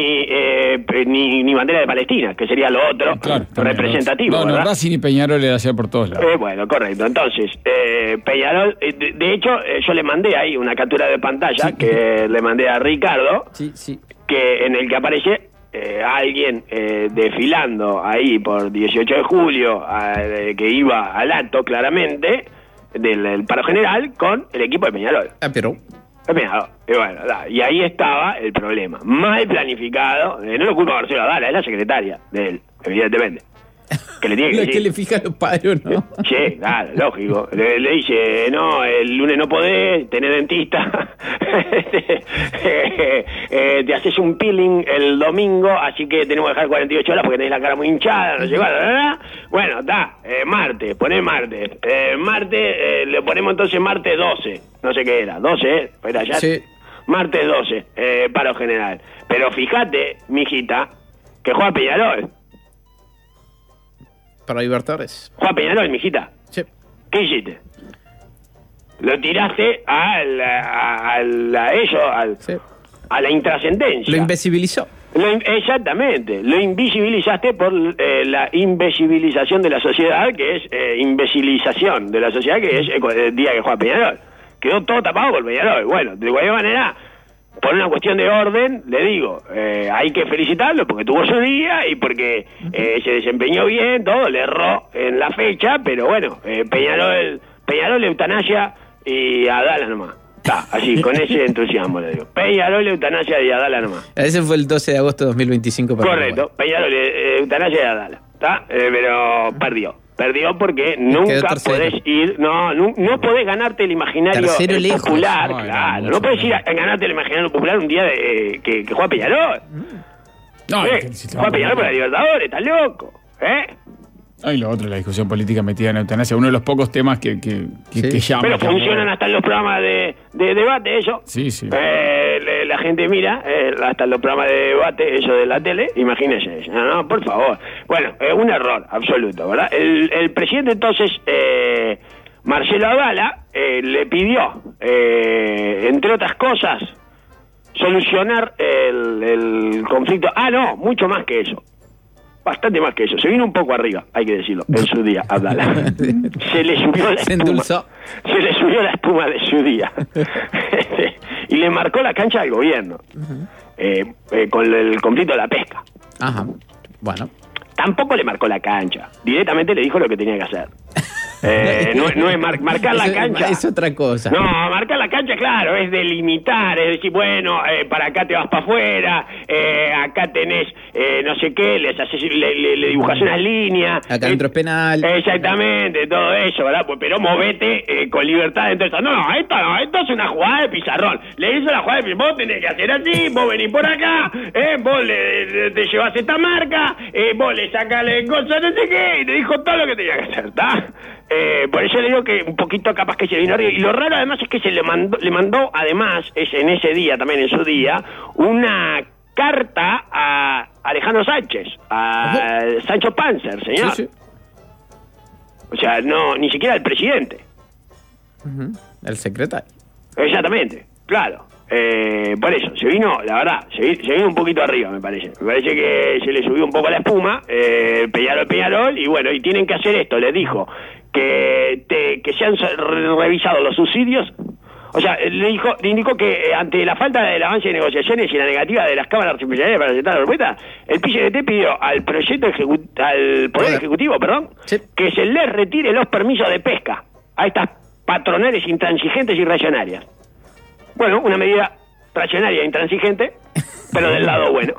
ni bandera de Palestina, que sería lo otro, claro, representativo. No, Racing y Peñarol era ayer por todos lados. Bueno, correcto. Entonces, Peñarol, de hecho, yo le mandé ahí una captura de pantalla que le mandé a Ricardo, que en el que aparece alguien desfilando ahí por 18 de julio, que iba al acto claramente del paro general con el equipo de Peñarol. Pero... Y bueno, y ahí estaba el problema. Mal planificado. No lo culpa a Marcelo Adala, es la secretaria de él, evidentemente. Que le tiene que decir. Que le fija los padres, ¿no? Sí, claro, lógico. Le dice, no, el lunes no podés, tenés dentista. Te haces un peeling el domingo, así que tenemos que dejar 48 horas porque tenés la cara muy hinchada, no sé cuál. Bueno, martes, poné martes. Martes, le ponemos entonces martes 12. No sé qué era, 12, era ya. Sí. Martes 12, paro general. Pero fíjate, mijita, que juega Peñarol. Para Libertadores. Juan Peñarol, mijita. Sí. ¿Qué hiciste? Lo tiraste a la intrascendencia. Lo invisibilizó. Exactamente. Lo invisibilizaste por la invisibilización de la sociedad, que es imbecilización de la sociedad, que es el día que juega Peñarol. Quedó todo tapado por Peñarol. Bueno, de cualquier manera, por una cuestión de orden, le digo, hay que felicitarlo porque tuvo su día y porque se desempeñó bien, todo, le erró en la fecha, pero bueno, Peñarol, eutanasia y Adala nomás. Está, así, con ese entusiasmo le digo. Peñarol, eutanasia y Adala nomás. Ese fue el 12 de agosto de 2025. Correcto, Peñarol, eutanasia y Adala. ¿Está? Pero perdió porque nunca podés ir, no podés ganarte el imaginario popular, lejos. Claro, no podés ir a ganarte el imaginario popular un día que juega Peñarol. Juega Peñarol por la Libertadores, estás loco, Ay, lo otro, la discusión política metida en eutanasia, uno de los pocos temas que llama. Pero funcionan hasta en los programas de debate, ellos. Sí. La gente mira hasta los programas de debate, ellos de la tele, imagínense. No, por favor. Bueno, un error absoluto, ¿verdad? El presidente entonces, Marcelo Adala, le pidió, entre otras cosas, solucionar el conflicto. No, mucho más que eso. Bastante más que eso. Se vino un poco arriba, hay que decirlo, en su día, Abdala. Se le subió la espuma. Se le subió la espuma de su día. Y le marcó la cancha al gobierno. Con el conflicto de la pesca. Ajá. Bueno. Tampoco le marcó la cancha. Directamente le dijo lo que tenía que hacer. No es marcar la cancha. Es otra cosa. No, marcar la cancha, claro, es delimitar, es decir, bueno, para acá te vas para afuera, acá tenés no sé qué, le dibujás unas líneas. Acá dentro es penal. Exactamente, todo eso, ¿verdad? Pues, pero movete con libertad dentro de eso. No, esto es una jugada de pizarrón. Le hizo la jugada de pizarrón, vos tenés que hacer así, vos venís por acá, vos te llevas esta marca, vos le sacás el cosa, no sé qué, y te dijo todo lo que tenía que hacer, ¿está? Por eso le digo que un poquito capaz que se vino arriba. Y lo raro además es que le mandó además, en ese día, también en su día, una carta a Alejandro Sánchez, a Sancho Panzer, señor. Sí. O sea, ni siquiera el presidente. El secretario. Exactamente, claro. Por eso, se vino, la verdad, se vino un poquito arriba, me parece. Me parece que se le subió un poco la espuma, Peñarol, y bueno, y tienen que hacer esto, les dijo que se han revisado los subsidios. O sea, le indicó que ante la falta del avance de negociaciones y la negativa de las cámaras empresariales para aceptar la propuesta, el PCNT pidió al al Poder Ejecutivo, que se les retire los permisos de pesca a estas patronales intransigentes y reaccionarias. Bueno, una medida reaccionaria e intransigente, pero del lado bueno.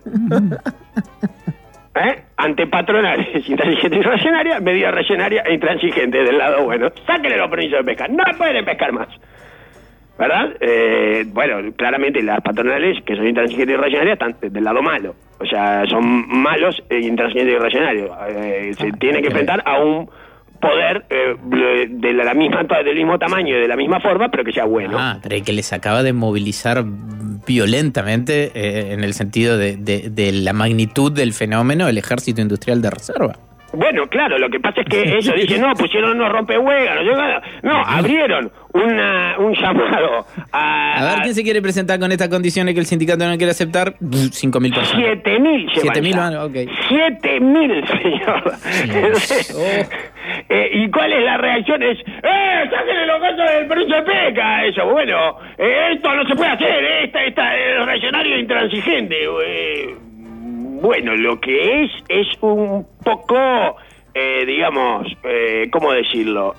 Ante patronales intransigentes y reaccionarias, medida reaccionaria e intransigente del lado bueno. Sáquenle los permisos de pesca, no pueden pescar más. ¿Verdad? Bueno, claramente las patronales, que son intransigentes y reaccionarias, están del lado malo. O sea, son malos, intransigentes y reaccionarios. Se tiene que enfrentar a un poder del mismo tamaño y de la misma forma, pero que sea bueno. Pero que les acaba de movilizar violentamente en el sentido de la magnitud del fenómeno el Ejército Industrial de Reserva. Bueno, claro, lo que pasa es que ellos dicen, no, pusieron unos rompehuelgas, no, abrieron un llamado a ver quién se quiere presentar con estas condiciones que el sindicato no quiere aceptar. 5.000 personas. 7.000 ok. 7.000, señor. ¿Y cuál es la reacción? Es, sáquenle los casos del permiso de pesca, eso, bueno, esto no se puede hacer, esta es reaccionario intransigente, Bueno, lo que es un poco, digamos, ¿cómo decirlo?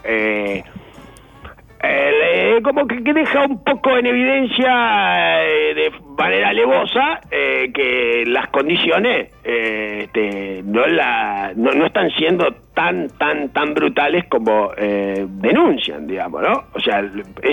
Como que deja un poco en evidencia de manera alevosa que las condiciones no están siendo tan brutales como denuncian, digamos, ¿no? O sea,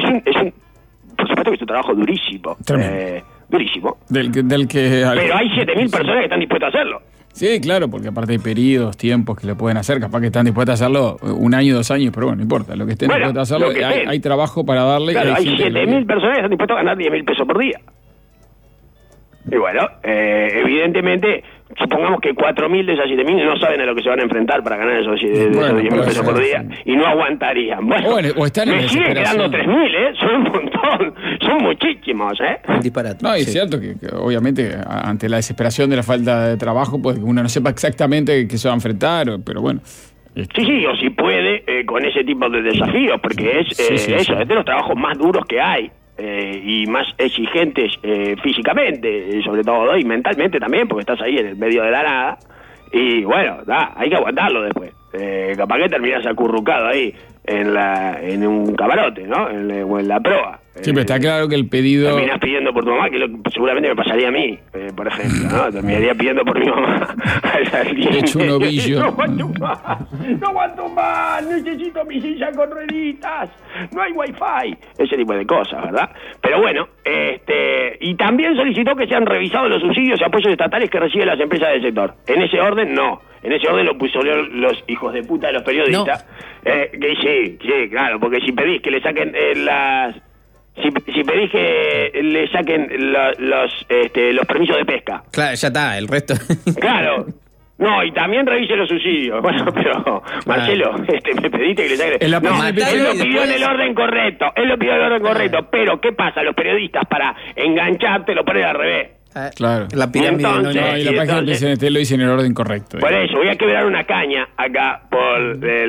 por supuesto que es un trabajo durísimo. Durísimo. Del que pero hay 7.000 personas que están dispuestas a hacerlo. Sí, claro, porque aparte hay periodos, tiempos que le pueden hacer, capaz que están dispuestas a hacerlo 1 año, 2 años, pero bueno, no importa, lo que estén dispuestas a hacerlo, hay trabajo para darle. Claro, hay 7.000 personas que están dispuestas a ganar 10.000 pesos por día. Y bueno, evidentemente, supongamos que 4.000 de esas 7.000 no saben a lo que se van a enfrentar para ganar esos 10.000 pesos por día y no aguantarían. Bueno, o están me siguen quedando 3.000, son un montón, son muchísimos, Un disparate. No, y es cierto que obviamente ante la desesperación de la falta de trabajo, pues uno no sepa exactamente qué se va a enfrentar, pero bueno. Sí, o si puede, con ese tipo de desafíos, porque es de los trabajos más duros que hay. Y más exigentes físicamente, sobre todo, y mentalmente también, porque estás ahí en el medio de la nada. Y bueno, hay que aguantarlo después. Capaz que terminas acurrucado ahí en un camarote, ¿no? O en la proa. Sí, pero está claro que el pedido... Terminás pidiendo por tu mamá, que seguramente me pasaría a mí, por ejemplo, ¿no? Terminaría pidiendo por mi mamá. Hecho un ovillo. No aguanto más, necesito mi silla con rueditas, no hay wifi, ese tipo de cosas, ¿verdad? Pero bueno, y también solicitó que sean revisados los subsidios y apoyos estatales que reciben las empresas del sector. En ese orden, no. En ese orden lo pusieron los hijos de puta de los periodistas. No. Que sí, claro, porque si pedís que le saquen Si pedís que le saquen los permisos de pesca. Claro, ya está, el resto. Claro. No, y también revise los subsidios. Bueno, pero, Marcelo, me pediste que le saquen... Él lo pidió en el orden correcto. Pero, ¿qué pasa? Los periodistas, para engancharte, lo ponen al revés. Claro. La pirámide y la página del PCNT lo dice en el orden correcto. Por eso, voy a quebrar una caña acá por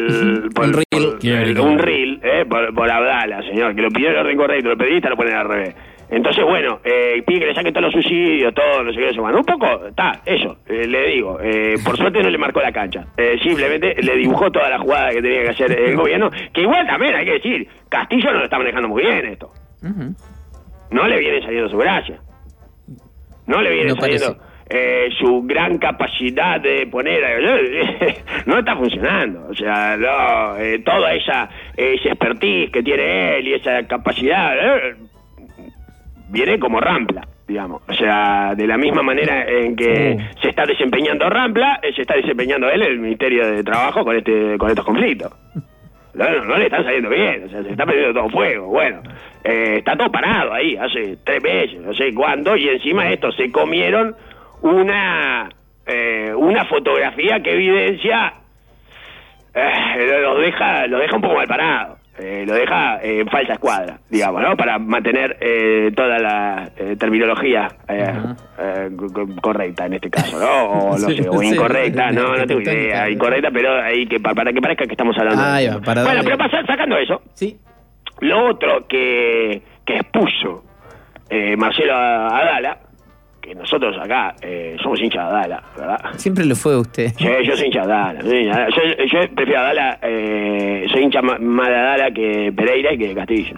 un reel, por Abdala, señor, que lo pidió en el orden correcto, los periodistas lo ponen al revés. Entonces, bueno, pide que le saquen todos los subsidios, todo, no sé qué, un poco, eso, le digo, por suerte no le marcó la cancha, simplemente le dibujó toda la jugada que tenía que hacer el gobierno, que igual también hay que decir, Castillo no lo está manejando muy bien esto. No le viene saliendo su gracia. No le viene saliendo su gran capacidad de poner... no está funcionando. O sea, toda esa expertise que tiene él y esa capacidad viene como Rampla, digamos. O sea, de la misma manera en que se está desempeñando Rampla, se está desempeñando él en el Ministerio de Trabajo con estos conflictos. No le están saliendo bien, o sea, se está perdiendo todo fuego. Bueno, está todo parado ahí hace 3 meses, no sé cuándo, y encima estos se comieron una fotografía que evidencia, los deja un poco mal parado. lo deja en falsa escuadra, digamos, ¿no? Para mantener toda la terminología correcta en este caso, ¿no? O no sé, o incorrecta, no tengo idea, incorrecta, pero ahí que para que parezca que estamos hablando de eso. Bueno, pero sacando eso, sí. Lo otro que expuso Marcelo Adala, que nosotros acá somos hinchas de Adala, ¿verdad? Siempre lo fue usted. Sí, yo soy hincha de Adala. Yo prefiero a Adala, soy hincha más de Adala que Pereira y que de Castillo.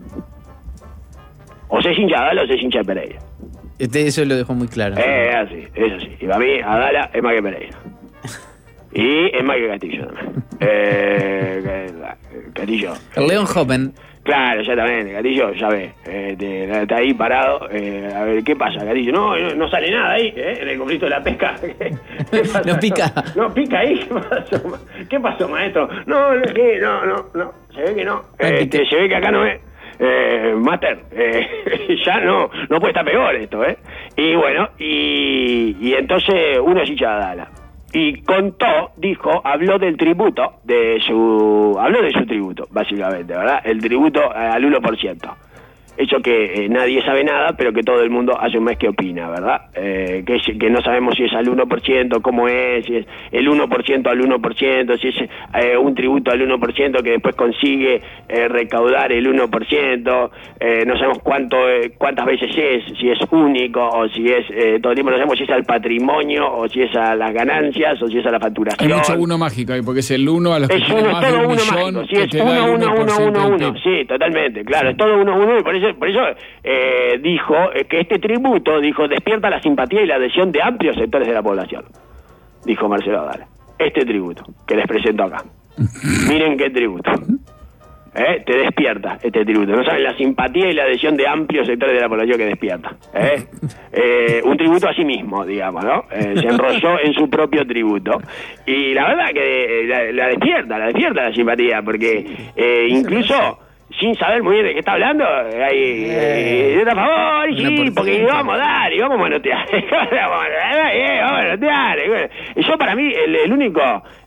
O se hincha de Adala o se hincha de Pereira. Eso lo dejó muy claro. Así, eso sí. Y para mí, Adala es más que Pereira. Y es más que Castillo también. Castillo. El León joven. Claro, exactamente, Castillo, ya ves, está ahí parado, a ver, ¿qué pasa, Castillo? No sale nada ahí, en el conflicto de la pesca. No pica. No pica ahí, ¿qué pasó, maestro? No, se ve que no, se ve que acá no es. Master, ya no puede estar peor esto, Y bueno, y entonces uno es hincha de Adala. Y habló del tributo, habló de su tributo, básicamente, ¿verdad? El tributo al 1%. Eso que nadie sabe nada, pero que todo el mundo hace un mes que opina, ¿verdad? Que no sabemos si es al 1%, cómo es, si es el 1% al 1%, si es un tributo al 1% que después consigue recaudar el 1%, no sabemos cuántas veces es, si es único o si es, todo el tiempo no sabemos si es al patrimonio o si es a las ganancias o si es a la facturación. Hay mucho uno mágico ahí, porque es el 1 a los que tienen más de 1 millón. Mágico, sí, es 1, sí, totalmente, claro, es todo 1, y por eso dijo que este tributo, despierta la simpatía y la adhesión de amplios sectores de la población, dijo Marcelo Adala. Este tributo que les presento acá, miren qué tributo, te despierta este tributo. No saben la simpatía y la adhesión de amplios sectores de la población que despierta, un tributo a sí mismo, digamos, ¿no? Se enrolló en su propio tributo y la verdad que la despierta la simpatía, porque incluso sin saber muy bien de qué está hablando, está a favor, y sí, porque vamos a dar, y vamos a manotear. Vamos a manotear. Y yo, para mí, el único,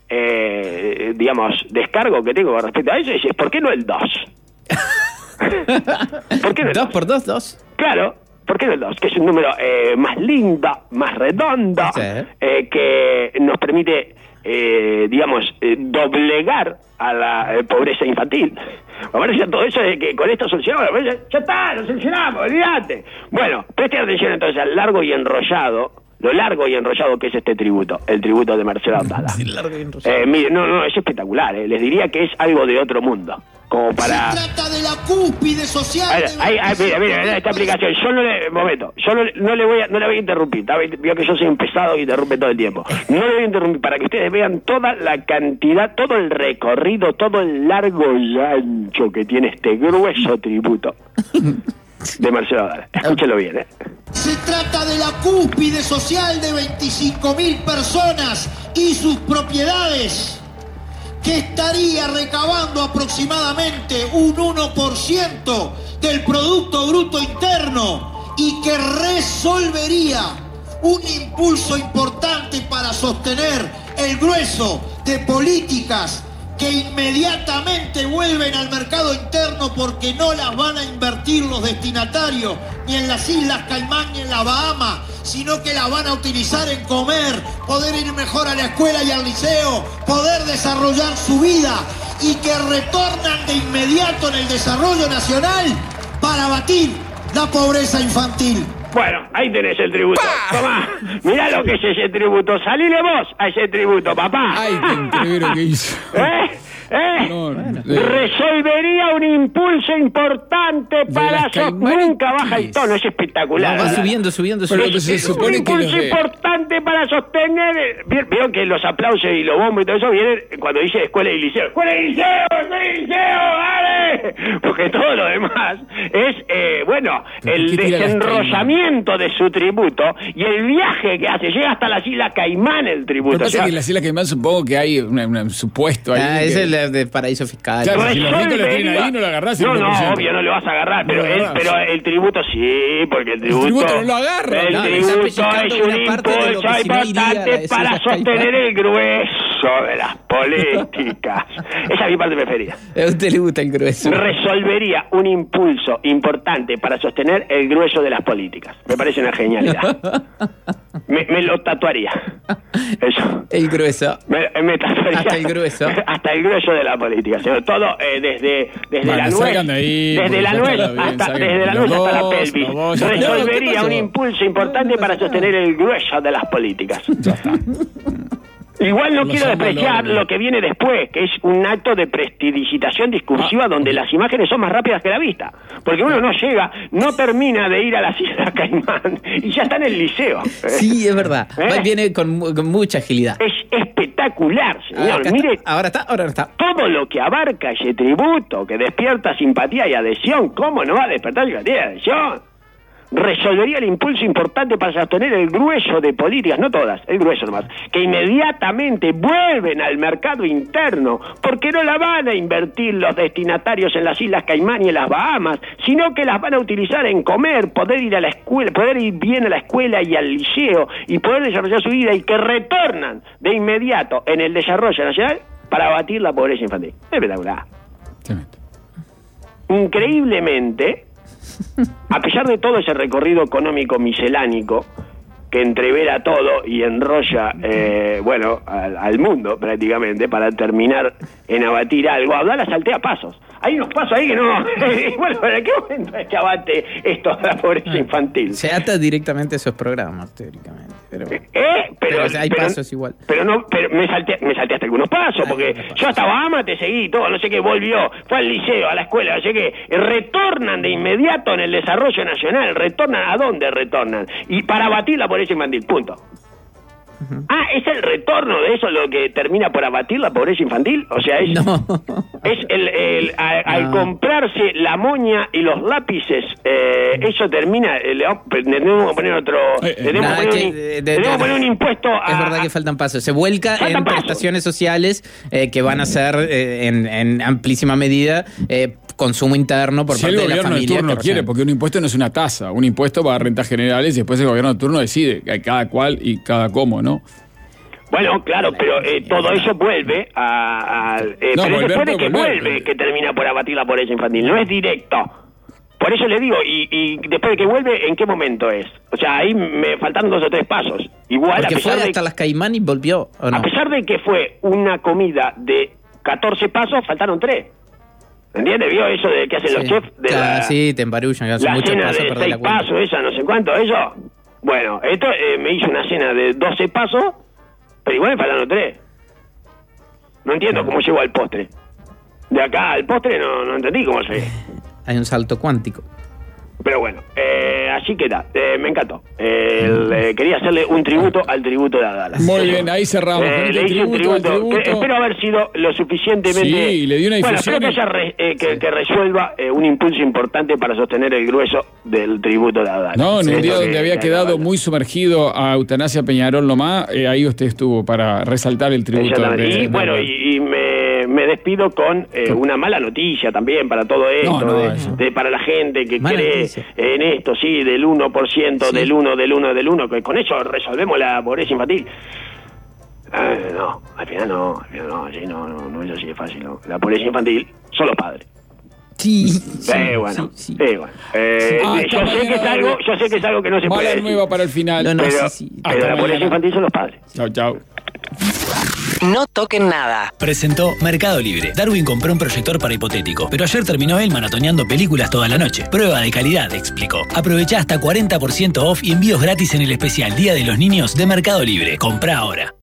descargo que tengo con respecto a eso es ¿por qué no el 2? ¿Por qué no el 2? 2 por 2, 2. Claro. ¿Por qué no el 2? Que es un número más lindo, más redondo, sí. Que nos permite, doblegar a la pobreza infantil. Aparece todo eso de que con esto solucionamos, ya está, lo solucionamos, olvídate. Bueno, presten atención entonces al largo y enrollado, lo largo y enrollado que es este tributo, el tributo de Marcelo Adala. Mire, no, es espectacular, les diría que es algo de otro mundo. Como para... Se trata de la cúspide social. Mira, esta aplicación, yo no le voy a interrumpir. Veo que yo soy un pesado y interrumpe todo el tiempo. No le voy a interrumpir para que ustedes vean toda la cantidad, todo el recorrido, todo el largo y ancho que tiene este grueso tributo de Marcelo Adala. Escúchelo bien, Se trata de la cúspide social de 25.000 personas y sus propiedades, que estaría recabando aproximadamente un 1% del Producto Bruto Interno y que resolvería un impulso importante para sostener el grueso de políticas que inmediatamente vuelven al mercado interno porque no las van a invertir los destinatarios ni en las Islas Caimán ni en las Bahamas, sino que las van a utilizar en comer, poder ir mejor a la escuela y al liceo, poder desarrollar su vida y que retornan de inmediato en el desarrollo nacional para abatir la pobreza infantil. Bueno, ahí tenés el tributo. Tomá, mirá lo que es ese tributo. Salile vos a ese tributo, papá. Ay, qué increíble que hizo. Resolvería un impulso importante para nunca baja el tono, es espectacular. Va subiendo. Pero se supone un impulso importante para sostener. Veo que los aplausos y los bombos y todo eso vienen cuando dice escuela y liceo. ¡Escuela y liceo! ¡Dale! Porque todo lo demás es, el desenrollamiento de su tributo y el viaje que hace. Llega hasta las Islas Caimán el tributo. Lo que pasa es que en las Islas Caimán supongo que hay un supuesto ahí. Es el de paraíso fiscal. Claro, si los ricos lo tienen ahí, no lo agarrás. No, obvio, no lo vas a agarrar. Pero el tributo sí, porque el tributo no lo agarra. El tributo es un impulso importante para sostener el grueso de las políticas. Esa es mi parte preferida. A usted le gusta el grueso. Resolvería un impulso importante para sostener el grueso de las políticas. Me parece una genialidad. Me lo tatuaría. Eso. El grueso. Me tatuaría. Hasta el grueso. Hasta el grueso de la política. Señor. Todo desde la nuez. Desde la nuez hasta la pelvis. Resolvería un impulso importante para sostener el grueso de las políticas. Ya está. Igual no quiero despreciar lo que viene después, que es un acto de prestidigitación discursiva donde las imágenes son más rápidas que la vista. Porque uno no llega, no termina de ir a las Islas Caimán y ya está en el liceo. Sí, es verdad. Viene con mucha agilidad. Es espectacular, señor. Mire, ahora está. Todo lo que abarca ese tributo, que despierta simpatía y adhesión, ¿cómo no va a despertar simpatía y adhesión? Resolvería el impulso importante para sostener el grueso de políticas, no todas, el grueso nomás, que inmediatamente vuelven al mercado interno, porque no la van a invertir los destinatarios en las Islas Caimán y en las Bahamas, sino que las van a utilizar en comer, poder ir a la escuela, poder ir bien a la escuela y al liceo, y poder desarrollar su vida, y que retornan de inmediato en el desarrollo nacional para abatir la pobreza infantil. Espectacular. Increíblemente, a pesar de todo ese recorrido económico miscelánico que entrevera todo y enrolla al mundo prácticamente para terminar en abatir algo, Abdala saltea pasos. Hay unos pasos ahí que no... bueno, ¿en qué momento es que abate esto de la pobreza infantil? Se ata directamente a esos programas, teóricamente. Pero hay pasos igual. Pero me salteaste algunos pasos, porque yo hasta Bahama te seguí todo, no sé qué, volvió, fue al liceo, a la escuela, no sé qué, retornan de inmediato en el desarrollo nacional, retornan, ¿a dónde retornan? Y para abatir la pobreza infantil, punto. ¿Es el retorno de eso lo que termina por abatir la pobreza infantil? O sea, al comprarse la moña y los lápices, eso termina, tenemos que poner otro, tenemos que poner un impuesto es verdad que faltan pasos, se vuelca en prestaciones sociales que van a ser en amplísima medida consumo interno por parte de la familia. Si el gobierno de turno quiere, porque un impuesto no es una tasa, un impuesto va a rentas generales y después el gobierno de turno decide cada cual y cada cómo, ¿no? Bueno, claro, pero todo eso vuelve que termina por abatir la pobreza infantil, no es directo. Por eso le digo, y después de que vuelve, ¿en qué momento es? O sea, ahí me faltaron 2 o 3 pasos. Igual, porque fue hasta las Caimán y volvió, ¿o no? A pesar de que fue una comida de 14 pasos, faltaron 3. ¿Entiendes? ¿Vio eso de que hacen los chefs? Sí, te embarullan, hacen muchos pasos. La cena de 6 pasos, esa, no sé cuánto, eso. Bueno, esto me hizo una cena de 12 pasos, pero igual me faltaron 3. No entiendo cómo llegó al postre. De acá al postre no entendí cómo se... Hay un salto cuántico. Pero bueno, así queda. Me encantó. Quería hacerle un tributo al tributo de Abdala. Muy bien, ahí cerramos. Le hice un tributo. Espero haber sido lo suficientemente... Sí, le dio una difusión. Bueno, espero que resuelva un impulso importante para sostener el grueso del tributo de Abdala. No, en un día donde había quedado muy sumergido a Eutanasia Peñarol nomás, ahí usted estuvo para resaltar el tributo. Y me despido con una mala noticia también para todo esto, para la gente que cree en esto, sí, del 1%, del 1, que con eso resolvemos la pobreza infantil. No, al final no, eso sí es fácil, ¿no? La pobreza infantil son los padres. Sí. Yo sé que es algo que no se puede decir. Nueva para el final. Pero la pobreza infantil son los padres. Chau. No toquen nada. Presentó Mercado Libre. Darwin compró un proyector para Hipotético, pero ayer terminó él maratoneando películas toda la noche. Prueba de calidad, explicó. Aprovechá hasta 40% off y envíos gratis en el especial Día de los Niños de Mercado Libre. Comprá ahora.